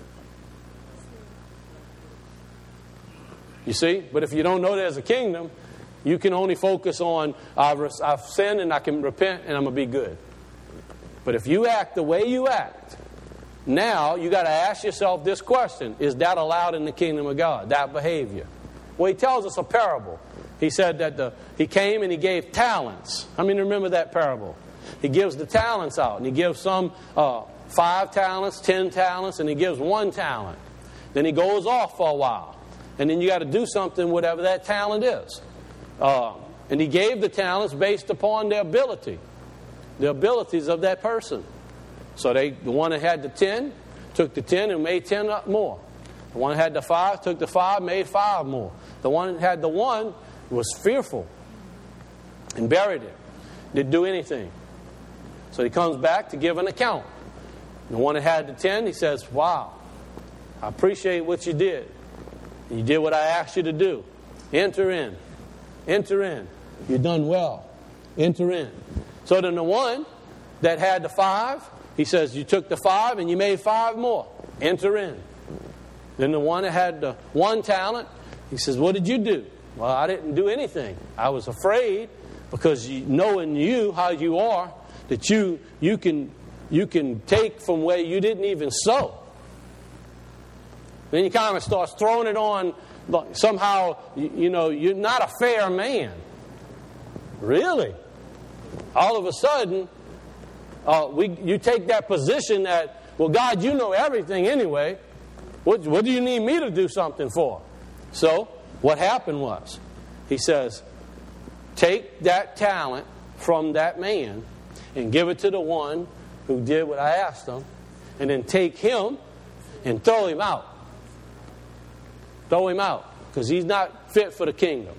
You see? But if you don't know there's a kingdom, you can only focus on, I've sinned and I can repent and I'm going to be good. But if you act the way you act, now you got to ask yourself this question. Is that allowed in the kingdom of God, that behavior? Well, He tells us a parable. He said that He came and He gave talents. How many remember that parable? He gives the talents out. And He gives some 5 talents, 10 talents, and He gives 1 talent. Then He goes off for a while. And then you got to do something, whatever that talent is. And He gave the talents based upon their ability. The abilities of that person. So the one that had the 10 took the 10 and made 10 up more. The one that had the 5 took the 5, made 5 more. The one that had the 1 was fearful and buried it. Didn't do anything. So he comes back to give an account. The one that had the 10, he says, wow, I appreciate what you did. You did what I asked you to do. Enter in. Enter in. You've done well. Enter in. So then the one that had the 5, he says, you took the 5 and you made 5 more. Enter in. Then the one that had the 1 talent, he says, what did you do? Well, I didn't do anything. I was afraid because knowing you, how you are, that you can take from where you didn't even sow. Then you kind of start throwing it on, somehow, you're not a fair man. Really? All of a sudden, you take that position that, well, God, you know everything anyway. What do you need me to do something for? So, what happened was, he says, take that talent from that man and give it to the one who did what I asked him, and then take him and throw him out. Throw him out. because he's not fit for the kingdom.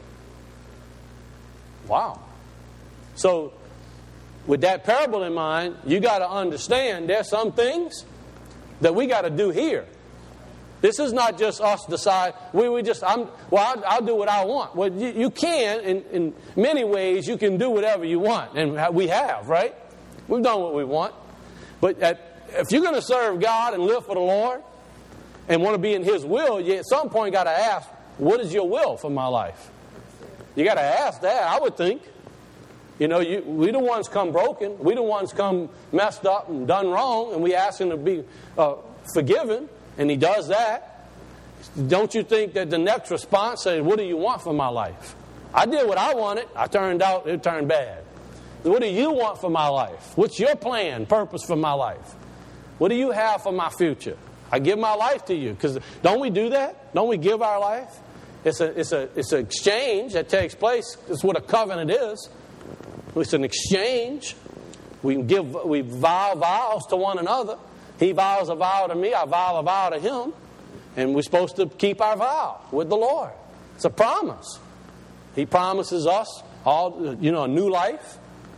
Wow. So, with that parable in mind, you got to understand there's some things that we got to do here. This is not just us decide, I'll do what I want. Well, you can, in many ways, you can do whatever you want. And we have, right? We've done what we want. But if you're going to serve God and live for the Lord and want to be in His will, you at some point got to ask, what is your will for my life? You got to ask that, I would think. We the ones come broken. We the ones come messed up and done wrong, and we ask Him to be forgiven. And He does that. Don't you think that the next response says, what do you want for my life? I did what I wanted. It turned bad. What do you want for my life? What's your plan, purpose for my life? What do you have for my future? I give my life to you. Because don't we do that? Don't we give our life? It's an exchange that takes place. It's what a covenant is. It's an exchange. We vow vows to one another. He vows a vow to me, I vow a vow to him. And we're supposed to keep our vow with the Lord. It's a promise. He promises us a new life.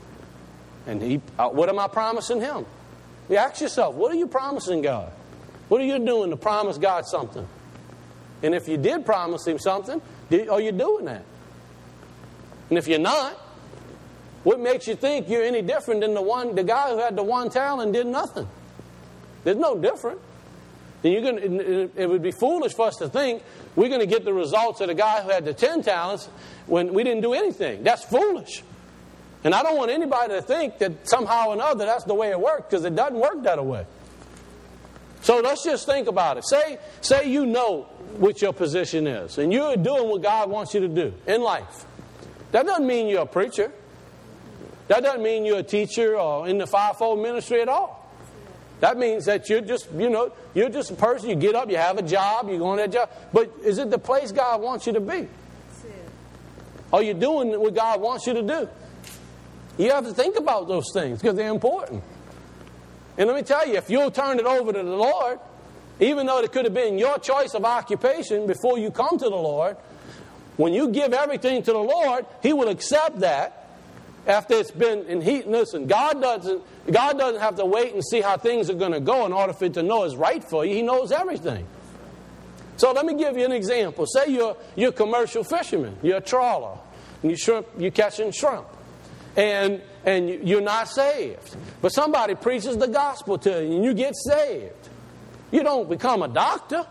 And what am I promising Him? You ask yourself, what are you promising God? What are you doing to promise God something? And if you did promise Him something, are you doing that? And if you're not, what makes you think you're any different than the guy who had the one talent and did nothing? There's no different. And it would be foolish for us to think we're going to get the results of the guy who had the 10 talents when we didn't do anything. That's foolish. And I don't want anybody to think that somehow or another that's the way it works, because it doesn't work that way. So let's just think about it. Say you know what your position is, and you're doing what God wants you to do in life. That doesn't mean you're a preacher. That doesn't mean you're a teacher or in the fivefold ministry at all. That means that you're just a person. You get up, you have a job, you go on that job. But is it the place God wants you to be? Are you doing what God wants you to do? You have to think about those things because they're important. And let me tell you, if you'll turn it over to the Lord, even though it could have been your choice of occupation before you come to the Lord, when you give everything to the Lord, He will accept that. After it's been in heat, listen, God doesn't have to wait and see how things are going to go in order for it to know it's right for you. He knows everything. So let me give you an example. Say you're a commercial fisherman. You're a trawler. And you're catching shrimp. And you're not saved. But somebody preaches the gospel to you and you get saved. You don't become a doctor.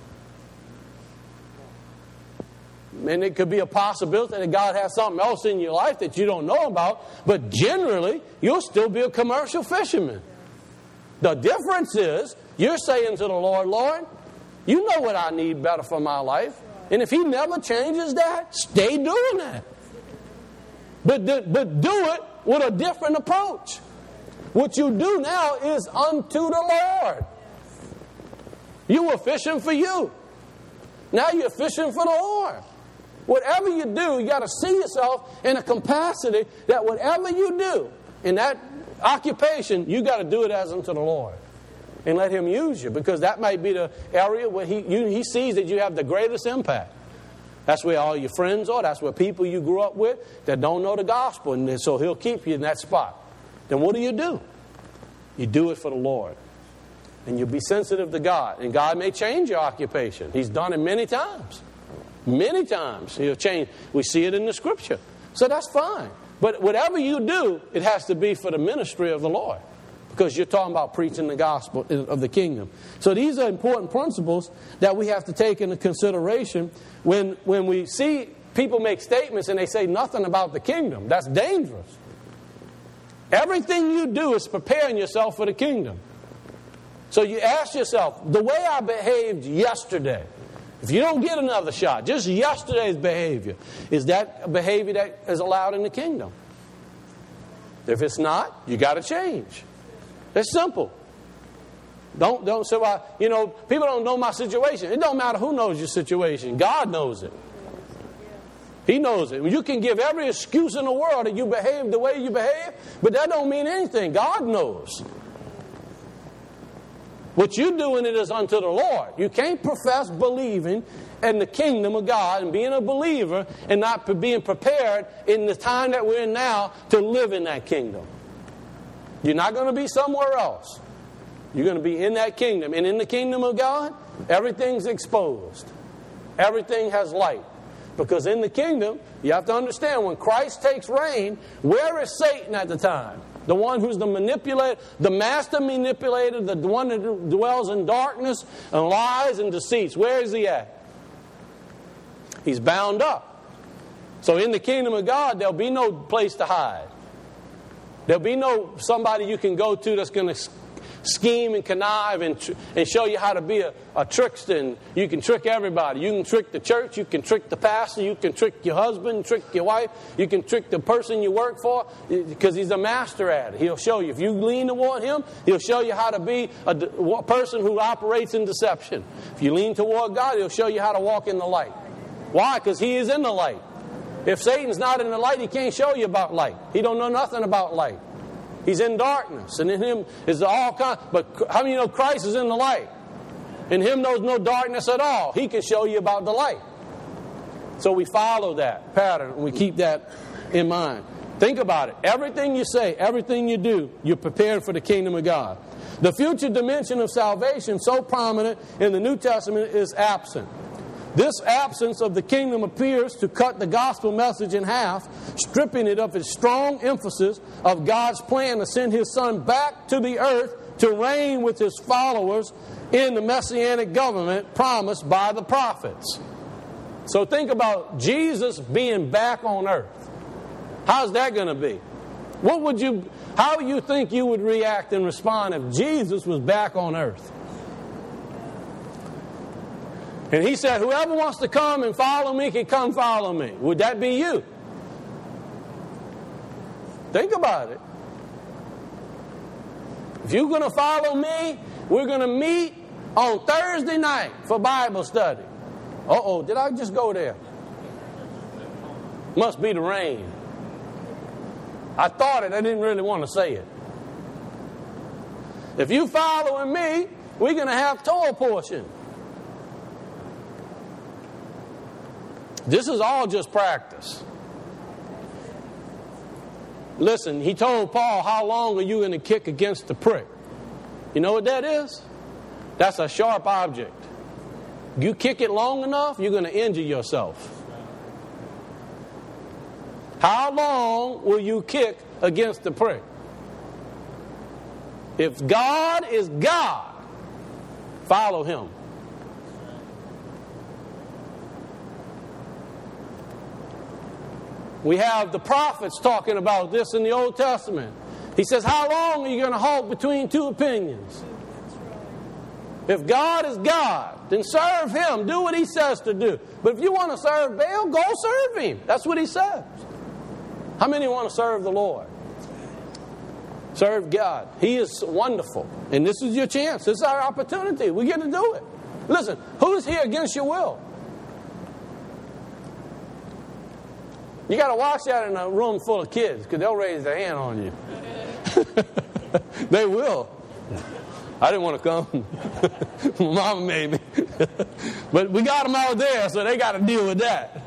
And it could be a possibility that God has something else in your life that you don't know about. But generally, you'll still be a commercial fisherman. The difference is, you're saying to the Lord, Lord, you know what I need better for my life. And if He never changes that, stay doing that. But do it with a different approach. What you do now is unto the Lord. You were fishing for you. Now you're fishing for the Lord. Whatever you do, you got to see yourself in a capacity that whatever you do in that occupation, you got to do it as unto the Lord. And let Him use you, because that might be the area where He sees that you have the greatest impact. That's where all your friends are. That's where people you grew up with that don't know the gospel. And so He'll keep you in that spot. Then what do? You do it for the Lord. And you'll be sensitive to God. And God may change your occupation. He's done it many times. Many times He'll change. We see it in the Scripture. So that's fine. But whatever you do, it has to be for the ministry of the Lord. Because you're talking about preaching the gospel of the kingdom. So these are important principles that we have to take into consideration when we see people make statements and they say nothing about the kingdom. That's dangerous. Everything you do is preparing yourself for the kingdom. So you ask yourself, the way I behaved yesterday, if you don't get another shot, just yesterday's behavior, is that a behavior that is allowed in the kingdom? If it's not, you got to change. It's simple. Don't say, well, people don't know my situation. It don't matter who knows your situation. God knows it. He knows it. You can give every excuse in the world that you behave the way you behave, but that don't mean anything. God knows. What you're doing it is unto the Lord. You can't profess believing in the kingdom of God and being a believer and not being prepared in the time that we're in now to live in that kingdom. You're not going to be somewhere else. You're going to be in that kingdom. And in the kingdom of God, everything's exposed. Everything has light. Because in the kingdom, you have to understand, when Christ takes reign, where is Satan at the time? The one who's the manipulator, the master manipulator, the one that dwells in darkness and lies and deceits. Where is he at? He's bound up. So in the kingdom of God, there'll be no place to hide. There'll be no somebody you can go to that's going to scheme and connive and show you how to be a trickster. And you can trick everybody. You can trick the church. You can trick the pastor. You can trick your husband, trick your wife. You can trick the person you work for because he's a master at it. He'll show you. If you lean toward him, he'll show you how to be a person who operates in deception. If you lean toward God, he'll show you how to walk in the light. Why? Because he is in the light. If Satan's not in the light, he can't show you about light. He don't know nothing about light. He's in darkness, and in him is all kind. But how many know Christ is in the light? In him there's no darkness at all. He can show you about the light. So we follow that pattern, and we keep that in mind. Think about it. Everything you say, everything you do, you're prepared for the kingdom of God. The future dimension of salvation, so prominent in the New Testament, is absent. This absence of the kingdom appears to cut the gospel message in half, stripping it of its strong emphasis of God's plan to send His Son back to the earth to reign with His followers in the messianic government promised by the prophets. So think about Jesus being back on earth. How's that going to be? How do you think you would react and respond if Jesus was back on earth? And he said, whoever wants to come and follow me can come follow me. Would that be you? Think about it. If you're going to follow me, we're going to meet on Thursday night for Bible study. Uh-oh, did I just go there? Must be the rain. I thought it, I didn't really want to say it. If you following me, we're going to have Torah portion. This is all just practice. Listen, he told Paul, how long are you going to kick against the prick? You know what that is? That's a sharp object. You kick it long enough, you're going to injure yourself. How long will you kick against the prick? If God is God, follow Him. We have the prophets talking about this in the Old Testament. He says, how long are you going to halt between two opinions? If God is God, then serve Him. Do what He says to do. But if you want to serve Baal, go serve Him. That's what He says. How many want to serve the Lord? Serve God. He is wonderful. And this is your chance. This is our opportunity. We get to do it. Listen, who's here against your will? You got to watch that in a room full of kids because they'll raise their hand on you. They will. I didn't want to come. Mama made me. But we got them out there, so they got to deal with that.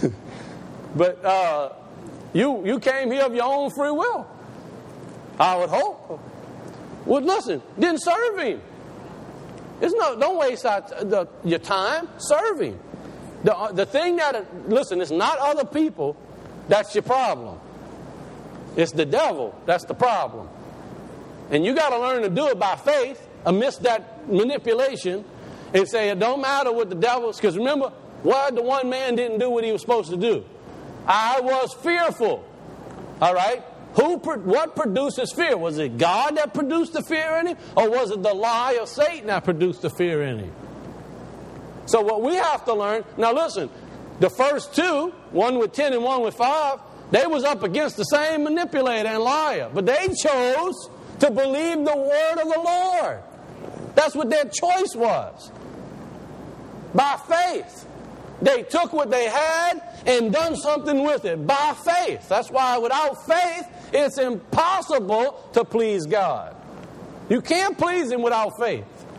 But you came here of your own free will. I would hope. Well, listen, then serve Him. Don't waste your time. Serve Him. The thing that, listen, it's not other people that's your problem. It's the devil that's the problem. And you got to learn to do it by faith amidst that manipulation and say it don't matter what the devil's, because remember, why the one man didn't do what he was supposed to do? I was fearful. All right? What produces fear? Was it God that produced the fear in him? Or was it the lie of Satan that produced the fear in him? So what we have to learn, now listen, the first two, one with 10 and one with 5, they was up against the same manipulator and liar. But they chose to believe the word of the Lord. That's what their choice was. By faith. They took what they had and done something with it. By faith. That's why without faith, it's impossible to please God. You can't please Him without faith.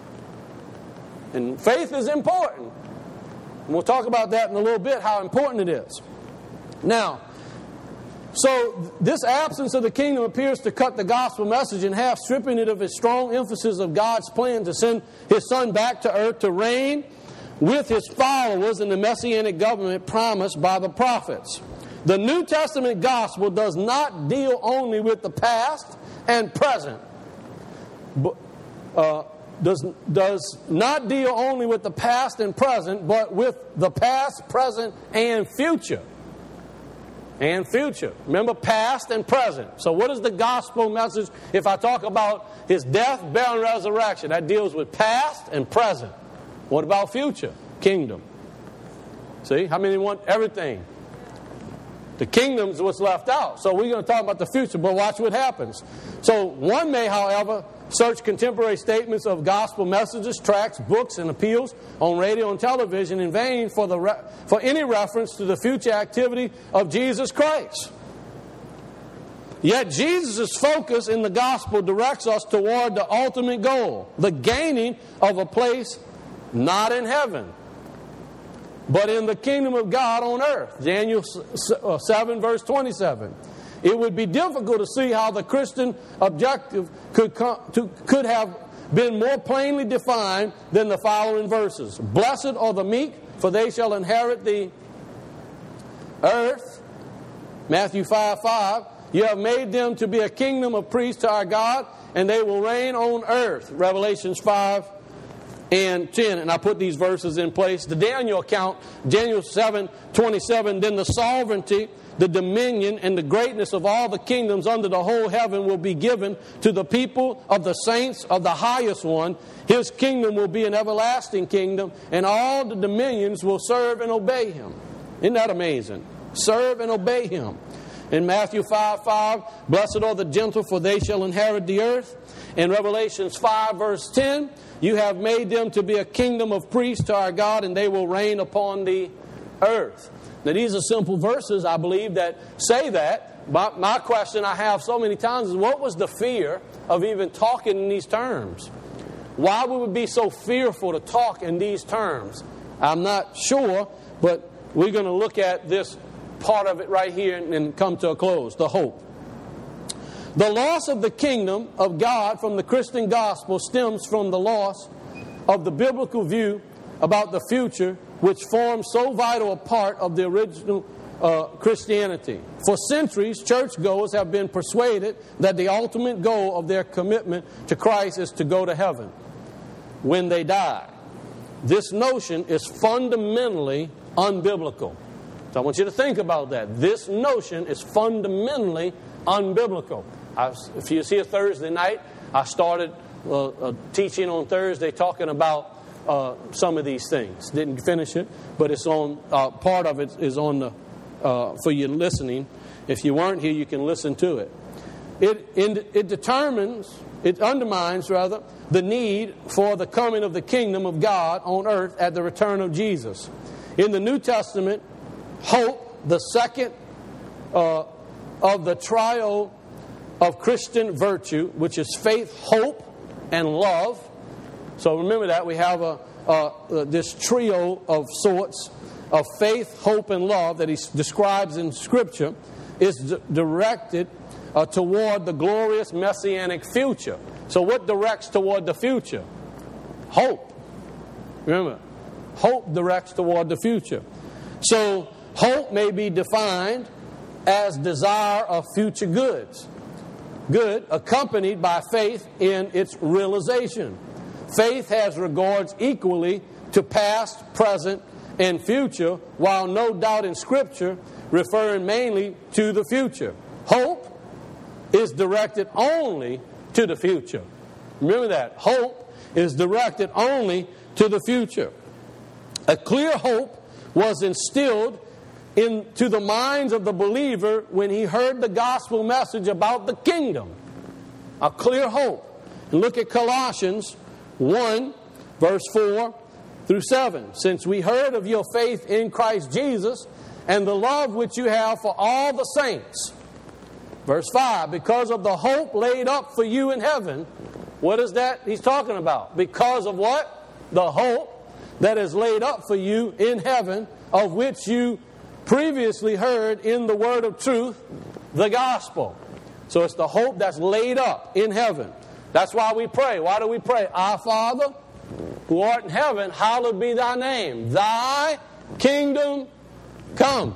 And faith is important. And we'll talk about that in a little bit, how important it is. Now, so this absence of the kingdom appears to cut the gospel message in half, stripping it of its strong emphasis of God's plan to send His Son back to earth to reign with His followers in the messianic government promised by the prophets. The New Testament gospel does not deal only with the past and present, does not deal only with the past and present, but with the past, present, and future. And future. Remember, past and present. So what is the gospel message? If I talk about His death, burial, and resurrection, that deals with past and present. What about future? Kingdom. See? How many want everything? The kingdom is what's left out. So we're going to talk about the future, but watch what happens. So one may, however, search contemporary statements of gospel messages, tracts, books, and appeals on radio and television in vain for any reference to the future activity of Jesus Christ. Yet Jesus' focus in the gospel directs us toward the ultimate goal, the gaining of a place not in heaven, but in the kingdom of God on earth. Daniel 7, verse 27. It would be difficult to see how the Christian objective could have been more plainly defined than the following verses. Blessed are the meek, for they shall inherit the earth. Matthew 5:5. You have made them to be a kingdom of priests to our God, and they will reign on earth. Revelations 5 and 10. And I put these verses in place. The Daniel account, Daniel 7:27. Then the sovereignty, the dominion, and the greatness of all the kingdoms under the whole heaven will be given to the people of the saints of the highest one. His kingdom will be an everlasting kingdom, and all the dominions will serve and obey Him. Isn't that amazing? Serve and obey Him. In Matthew 5:5, blessed are the gentle, for they shall inherit the earth. In Revelations 5, verse 10, you have made them to be a kingdom of priests to our God, and they will reign upon the earth. Now, these are simple verses, I believe, that say that. But my question I have so many times is, what was the fear of even talking in these terms? Why would we be so fearful to talk in these terms? I'm not sure, but we're going to look at this part of it right here and come to a close. The hope. The loss of the kingdom of God from the Christian gospel stems from the loss of the biblical view about the future, which forms so vital a part of the original Christianity. For centuries, churchgoers have been persuaded that the ultimate goal of their commitment to Christ is to go to heaven when they die. This notion is fundamentally unbiblical. So I want you to think about that. This notion is fundamentally unbiblical. If you see a Thursday night, I started teaching on Thursday talking about some of these things. Didn't finish it, but it's on. Part of it is on the for you listening. If you weren't here, you can listen to it. It undermines the need for the coming of the kingdom of God on earth at the return of Jesus. In the New Testament, hope, the second of the trio of Christian virtue, which is faith, hope, and love. So remember that we have this trio of sorts of faith, hope, and love that he describes in Scripture is directed toward the glorious messianic future. So what directs toward the future? Hope. Remember, hope directs toward the future. So hope may be defined as desire of future goods. Good, accompanied by faith in its realization. Faith has regards equally to past, present, and future, while no doubt in Scripture referring mainly to the future. Hope is directed only to the future. Remember that. Hope is directed only to the future. A clear hope was instilled into the minds of the believer when he heard the gospel message about the kingdom. A clear hope. And look at Colossians 1, verse 4 through 7. Since we heard of your faith in Christ Jesus and the love which you have for all the saints. Verse 5, because of the hope laid up for you in heaven. What is that he's talking about? Because of what? the hope that is laid up for you in heaven, of which you previously heard in the word of truth, the gospel. So it's the hope that's laid up in heaven. That's why we pray. Why do we pray? Our Father, who art in heaven, hallowed be thy name. Thy kingdom come.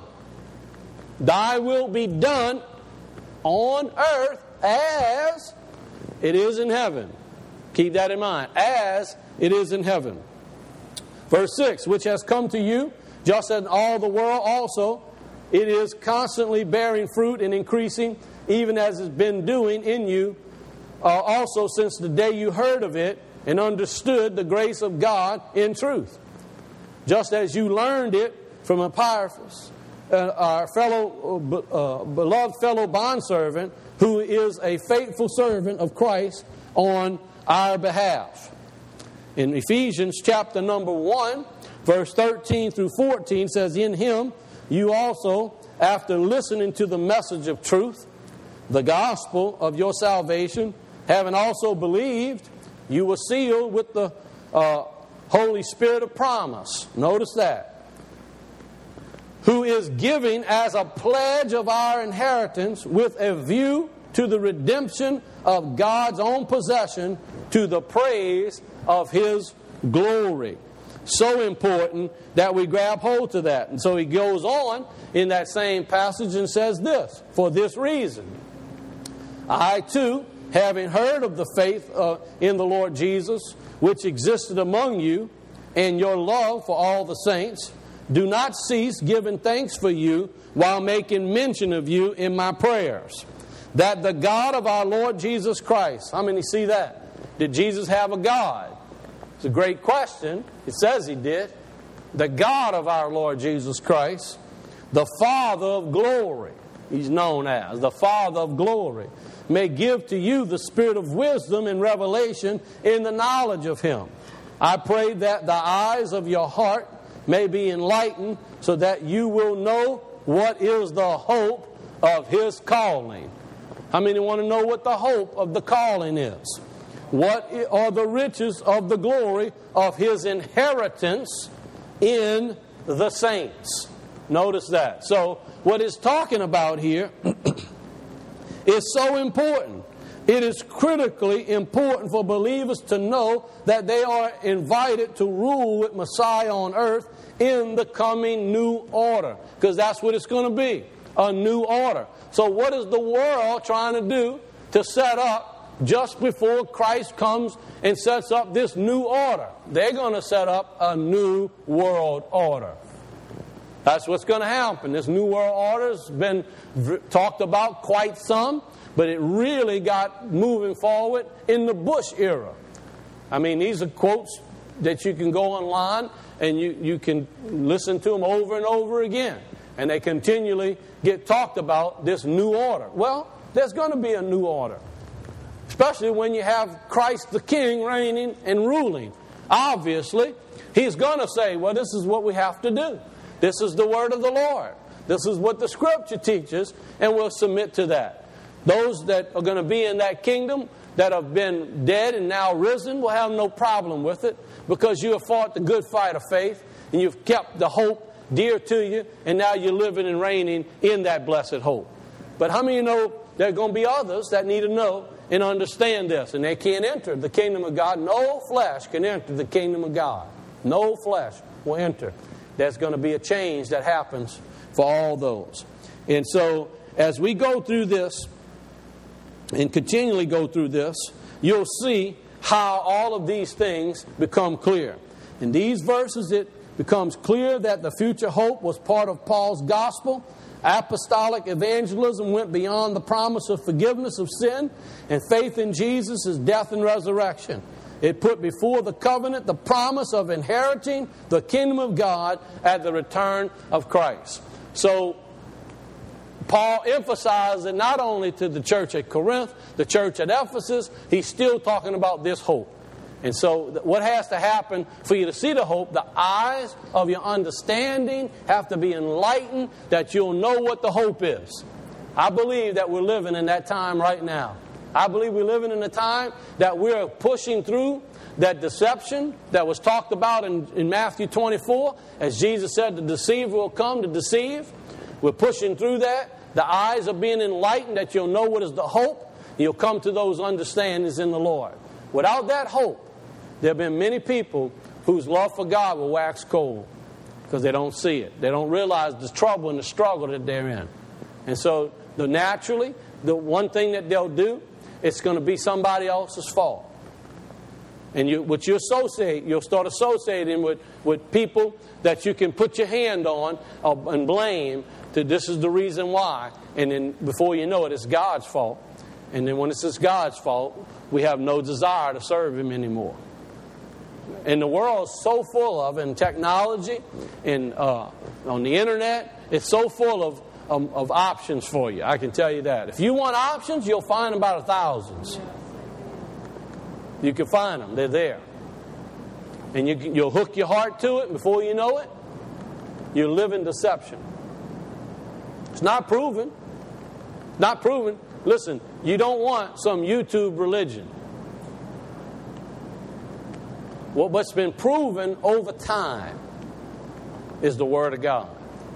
Thy will be done on earth as it is in heaven. Keep that in mind. As it is in heaven. Verse 6, which has come to you, just as in all the world also, it is constantly bearing fruit and increasing, even as it's been doing in you, also since the day you heard of it and understood the grace of God in truth. Just as you learned it from Epaphras, our beloved fellow bondservant, who is a faithful servant of Christ on our behalf. In Ephesians chapter number 1, verse 13 through 14 says, in him you also, after listening to the message of truth, the gospel of your salvation, having also believed, you were sealed with the Holy Spirit of promise. Notice that. Who is giving as a pledge of our inheritance with a view to the redemption of God's own possession, to the praise of His glory. So important that we grab hold to that. And so he goes on in that same passage and says this, for this reason, I too, having heard of the faith in the Lord Jesus, which existed among you, and your love for all the saints, do not cease giving thanks for you while making mention of you in my prayers, that the God of our Lord Jesus Christ, how many see that? Did Jesus have a God? It's a great question. It says He did. The God of our Lord Jesus Christ, the Father of glory, He's known as the Father of glory, may give to you the spirit of wisdom and revelation in the knowledge of Him. I pray that the eyes of your heart may be enlightened, so that you will know what is the hope of His calling. How many want to know what the hope of the calling is? What are the riches of the glory of His inheritance in the saints? Notice that. So what it's talking about here is so important. It is critically important for believers to know that they are invited to rule with Messiah on earth in the coming new order. Because that's what it's going to be, a new order. So what is the world trying to do to set up just before Christ comes and sets up this new order? They're going to set up a new world order. That's what's going to happen. This new world order has been talked about quite some, but it really got moving forward in the Bush era. I mean, these are quotes that you can go online and you can listen to them over and over again. And they continually get talked about, this new order. Well, there's going to be a new order. Especially when you have Christ the King reigning and ruling. Obviously, He's going to say, well, this is what we have to do. This is the word of the Lord. This is what the Scripture teaches, and we'll submit to that. Those that are going to be in that kingdom that have been dead and now risen will have no problem with it, because you have fought the good fight of faith and you've kept the hope dear to you, and now you're living and reigning in that blessed hope. But how many of you know there are going to be others that need to know and understand this, and they can't enter the kingdom of God? No flesh can enter the kingdom of God. No flesh will enter. There's going to be a change that happens for all those. And so as we go through this and continually go through this, you'll see how all of these things become clear. In these verses, it becomes clear that the future hope was part of Paul's gospel. Apostolic evangelism went beyond the promise of forgiveness of sin and faith in Jesus' death and resurrection. It put before the covenant the promise of inheriting the kingdom of God at the return of Christ. So Paul emphasized it not only to the church at Corinth, the church at Ephesus, he's still talking about this hope. And so what has to happen for you to see the hope? The eyes of your understanding have to be enlightened, that you'll know what the hope is. I believe that we're living in that time right now. I believe we're living in a time that we're pushing through that deception that was talked about in Matthew 24. As Jesus said, the deceiver will come to deceive. We're pushing through that. The eyes are being enlightened that you'll know what is the hope. You'll come to those understandings in the Lord. Without that hope, there have been many people whose love for God will wax cold because they don't see it. They don't realize the trouble and the struggle that they're in. And so, naturally, the one thing that they'll do, it's going to be somebody else's fault. And you'll start associating with people that you can put your hand on and blame that this is the reason why. And then before you know it, it's God's fault. And then when it's God's fault, we have no desire to serve Him anymore. And the world is so full of, and technology, and on the internet, it's so full of options for you. I can tell you that. If you want options, you'll find about thousands. You can find them. They're there. And you'll hook your heart to it. Before you know it, you'll live in deception. It's not proven. Not proven. Listen, you don't want some YouTube religion. What's been proven over time is the Word of God.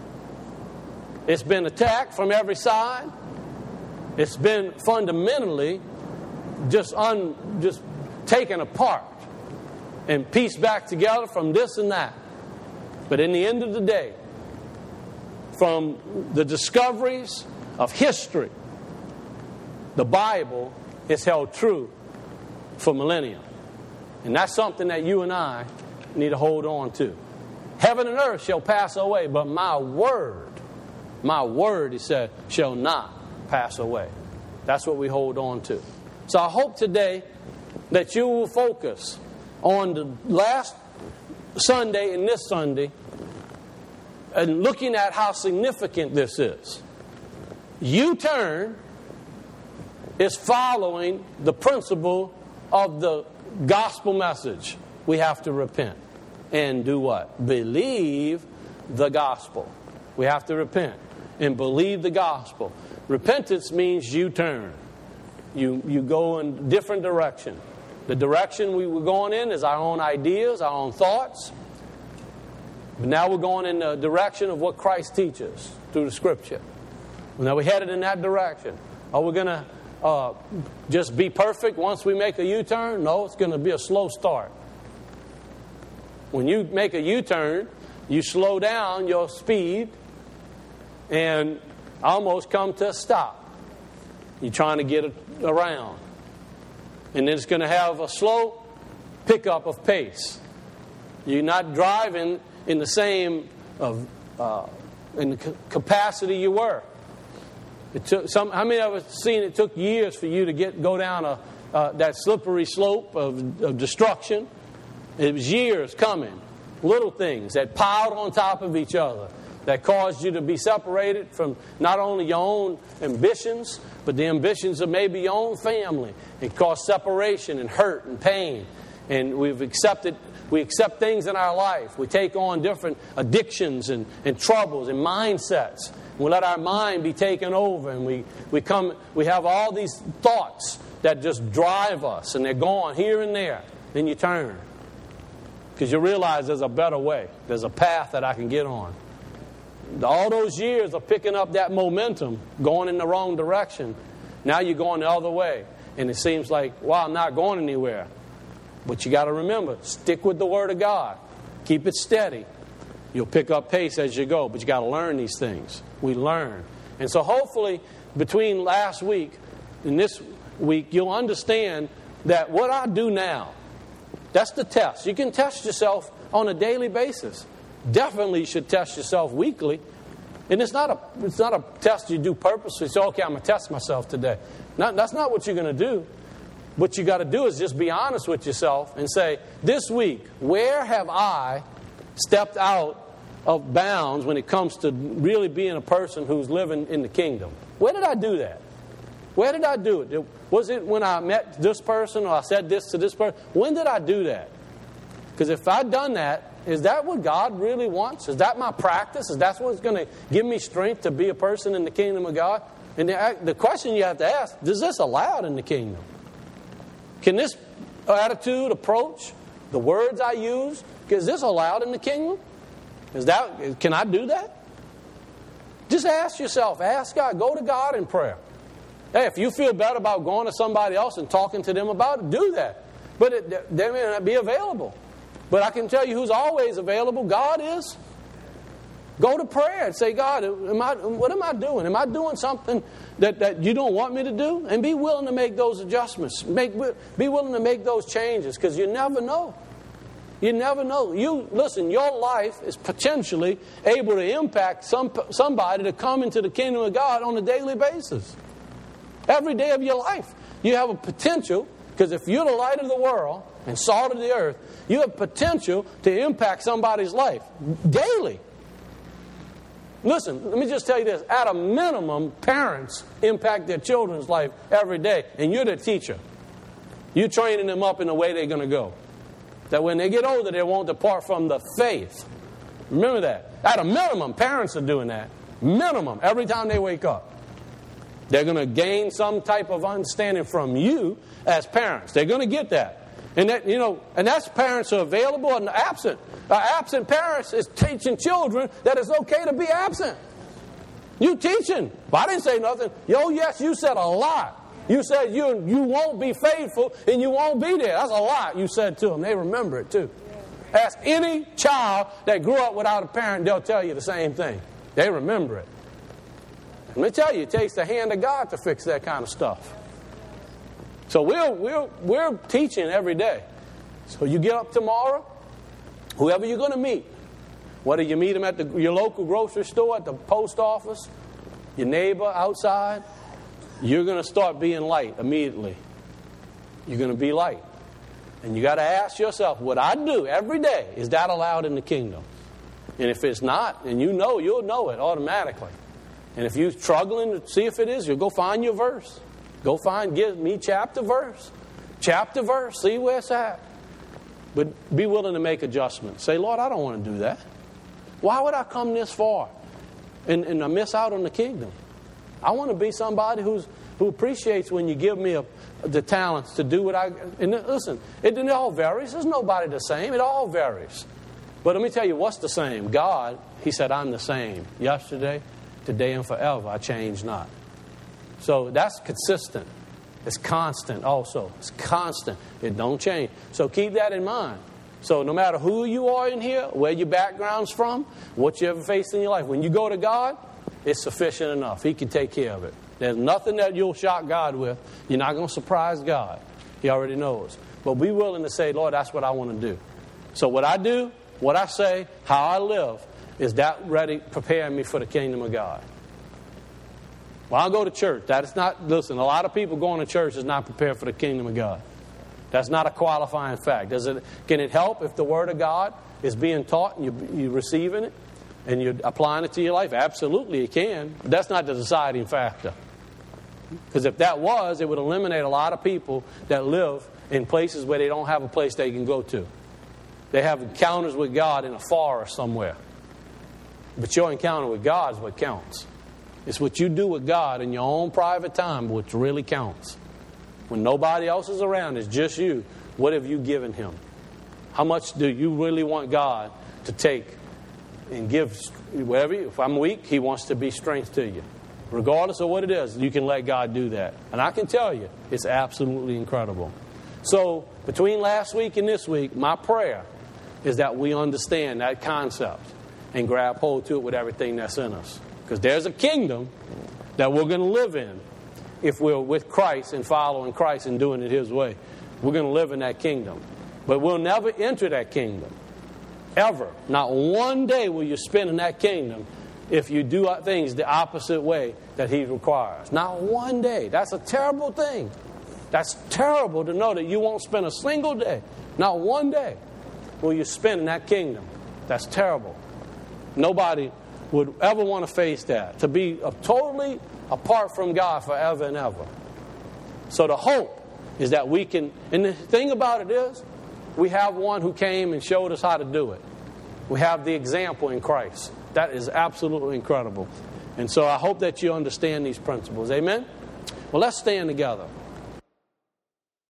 It's been attacked from every side. It's been fundamentally just taken apart and pieced back together from this and that. But in the end of the day, from the discoveries of history, the Bible is held true for millennia. And that's something that you and I need to hold on to. Heaven and earth shall pass away, but my word, he said, shall not pass away. That's what we hold on to. So I hope today that you will focus on the last Sunday and this Sunday and looking at how significant this is. U-turn is following the principle of the gospel message. We have to repent and do what? Believe the gospel. We have to repent and believe the gospel. Repentance means you turn. You go in a different direction. The direction we were going in is our own ideas, our own thoughts. But now we're going in the direction of what Christ teaches through the Scripture. Now we're headed in that direction. Are we going to just be perfect once we make a U-turn? No, it's going to be a slow start. When you make a U-turn, you slow down your speed and almost come to a stop. You're trying to get it around. And then it's going to have a slow pickup of pace. You're not driving in the same in the capacity you were. It took how many of us seen it took years for you to go down that slippery slope of destruction? It was years coming. Little things that piled on top of each other that caused you to be separated from not only your own ambitions, but the ambitions of maybe your own family. It caused separation and hurt and pain. And we accept things in our life. We take on different addictions and troubles and mindsets. We let our mind be taken over, and we have all these thoughts that just drive us, and they're going here and there. Then you turn. Because you realize there's a better way. There's a path that I can get on. All those years of picking up that momentum, going in the wrong direction, now you're going the other way. And it seems like, wow, I'm not going anywhere. But you got to remember, stick with the Word of God. Keep it steady. You'll pick up pace as you go, but you got to learn these things. We learn. And so hopefully, between last week and this week, you'll understand that what I do now, that's the test. You can test yourself on a daily basis. Definitely you should test yourself weekly. And it's not a test you do purposely. So, okay, I'm going to test myself today. That's not what you're going to do. What you got to do is just be honest with yourself and say, this week, where have I stepped out of bounds when it comes to really being a person who's living in the kingdom? Where did I do that? Where did I do it? Was it when I met this person or I said this to this person? When did I do that? Because if I'd done that, is that what God really wants? Is that my practice? Is that what's going to give me strength to be a person in the kingdom of God? And the question you have to ask, is this allowed in the kingdom? Can this attitude, approach, the words I use, is this allowed in the kingdom? Can I do that? Just ask yourself, ask God, go to God in prayer. Hey, if you feel better about going to somebody else and talking to them about it, do that. But they may not be available. But I can tell you who's always available. God is. Go to prayer and say, God, what am I doing? Am I doing something that you don't want me to do? And be willing to make those adjustments. Be willing to make those changes, because you never know. You never know. Listen, your life is potentially able to impact somebody to come into the kingdom of God on a daily basis. Every day of your life. You have a potential, because if you're the light of the world and salt of the earth, you have potential to impact somebody's life daily. Listen, let me just tell you this. At a minimum, parents impact their children's life every day. And you're the teacher. You're training them up in the way they're going to go. That when they get older, they won't depart from the faith. Remember that. At a minimum, parents are doing that. Minimum, every time they wake up. They're going to gain some type of understanding from you as parents. They're going to get that. And that, and that's parents who are available and absent. Absent parents is teaching children that it's okay to be absent. You teaching. Well, I didn't say nothing. Yes, you said a lot. You said you won't be faithful and you won't be there. That's a lot you said to them. They remember it too. Ask any child that grew up without a parent, they'll tell you the same thing. They remember it. Let me tell you, it takes the hand of God to fix that kind of stuff. So we're teaching every day. So you get up tomorrow, whoever you're going to meet, whether you meet them at your local grocery store, at the post office, your neighbor outside, you're going to start being light immediately. You're going to be light. And you got to ask yourself, what I do every day, is that allowed in the kingdom? And if it's not, and you'll know it automatically. And if you're struggling to see if it is, you'll go find your verse. Give me chapter, verse. Chapter, verse. See where it's at. But be willing to make adjustments. Say, Lord, I don't want to do that. Why would I come this far and I miss out on the kingdom? I want to be somebody who appreciates when you give me the talents to do what I... And listen, it all varies. There's nobody the same. It all varies. But let me tell you what's the same. God, He said, I'm the same. Yesterday, today, and forever. I change not. So that's consistent. It's constant also. It's constant. It don't change. So keep that in mind. So no matter who you are in here, where your background's from, what you ever faced in your life, when you go to God, it's sufficient enough. He can take care of it. There's nothing that you'll shock God with. You're not going to surprise God. He already knows. But be willing to say, Lord, that's what I want to do. So what I do, what I say, how I live, is that ready, preparing me for the kingdom of God. Well, I'll go to church. That is not, listen, a lot of people going to church is not prepared for the kingdom of God. That's not a qualifying fact. Can it help if the Word of God is being taught and you're receiving it and you're applying it to your life? Absolutely, it can. But that's not the deciding factor. Because if that was, it would eliminate a lot of people that live in places where they don't have a place they can go to. They have encounters with God in a forest somewhere. But your encounter with God is what counts. It's what you do with God in your own private time which really counts. When nobody else is around, it's just you. What have you given Him? How much do you really want God to take and give? Whatever. If I'm weak, He wants to be strength to you. Regardless of what it is, you can let God do that. And I can tell you, it's absolutely incredible. So, between last week and this week, my prayer is that we understand that concept and grab hold to it with everything that's in us. Because there's a kingdom that we're going to live in if we're with Christ and following Christ and doing it His way. We're going to live in that kingdom. But we'll never enter that kingdom. Ever. Not one day will you spend in that kingdom if you do things the opposite way that He requires. Not one day. That's a terrible thing. That's terrible to know that you won't spend a single day, not one day, will you spend in that kingdom. That's terrible. Nobody would ever want to face that, to be totally apart from God forever and ever. So the hope is that we can, and the thing about it is, we have one who came and showed us how to do it. We have the example in Christ. That is absolutely incredible. And so I hope that you understand these principles. Amen? Well, let's stand together.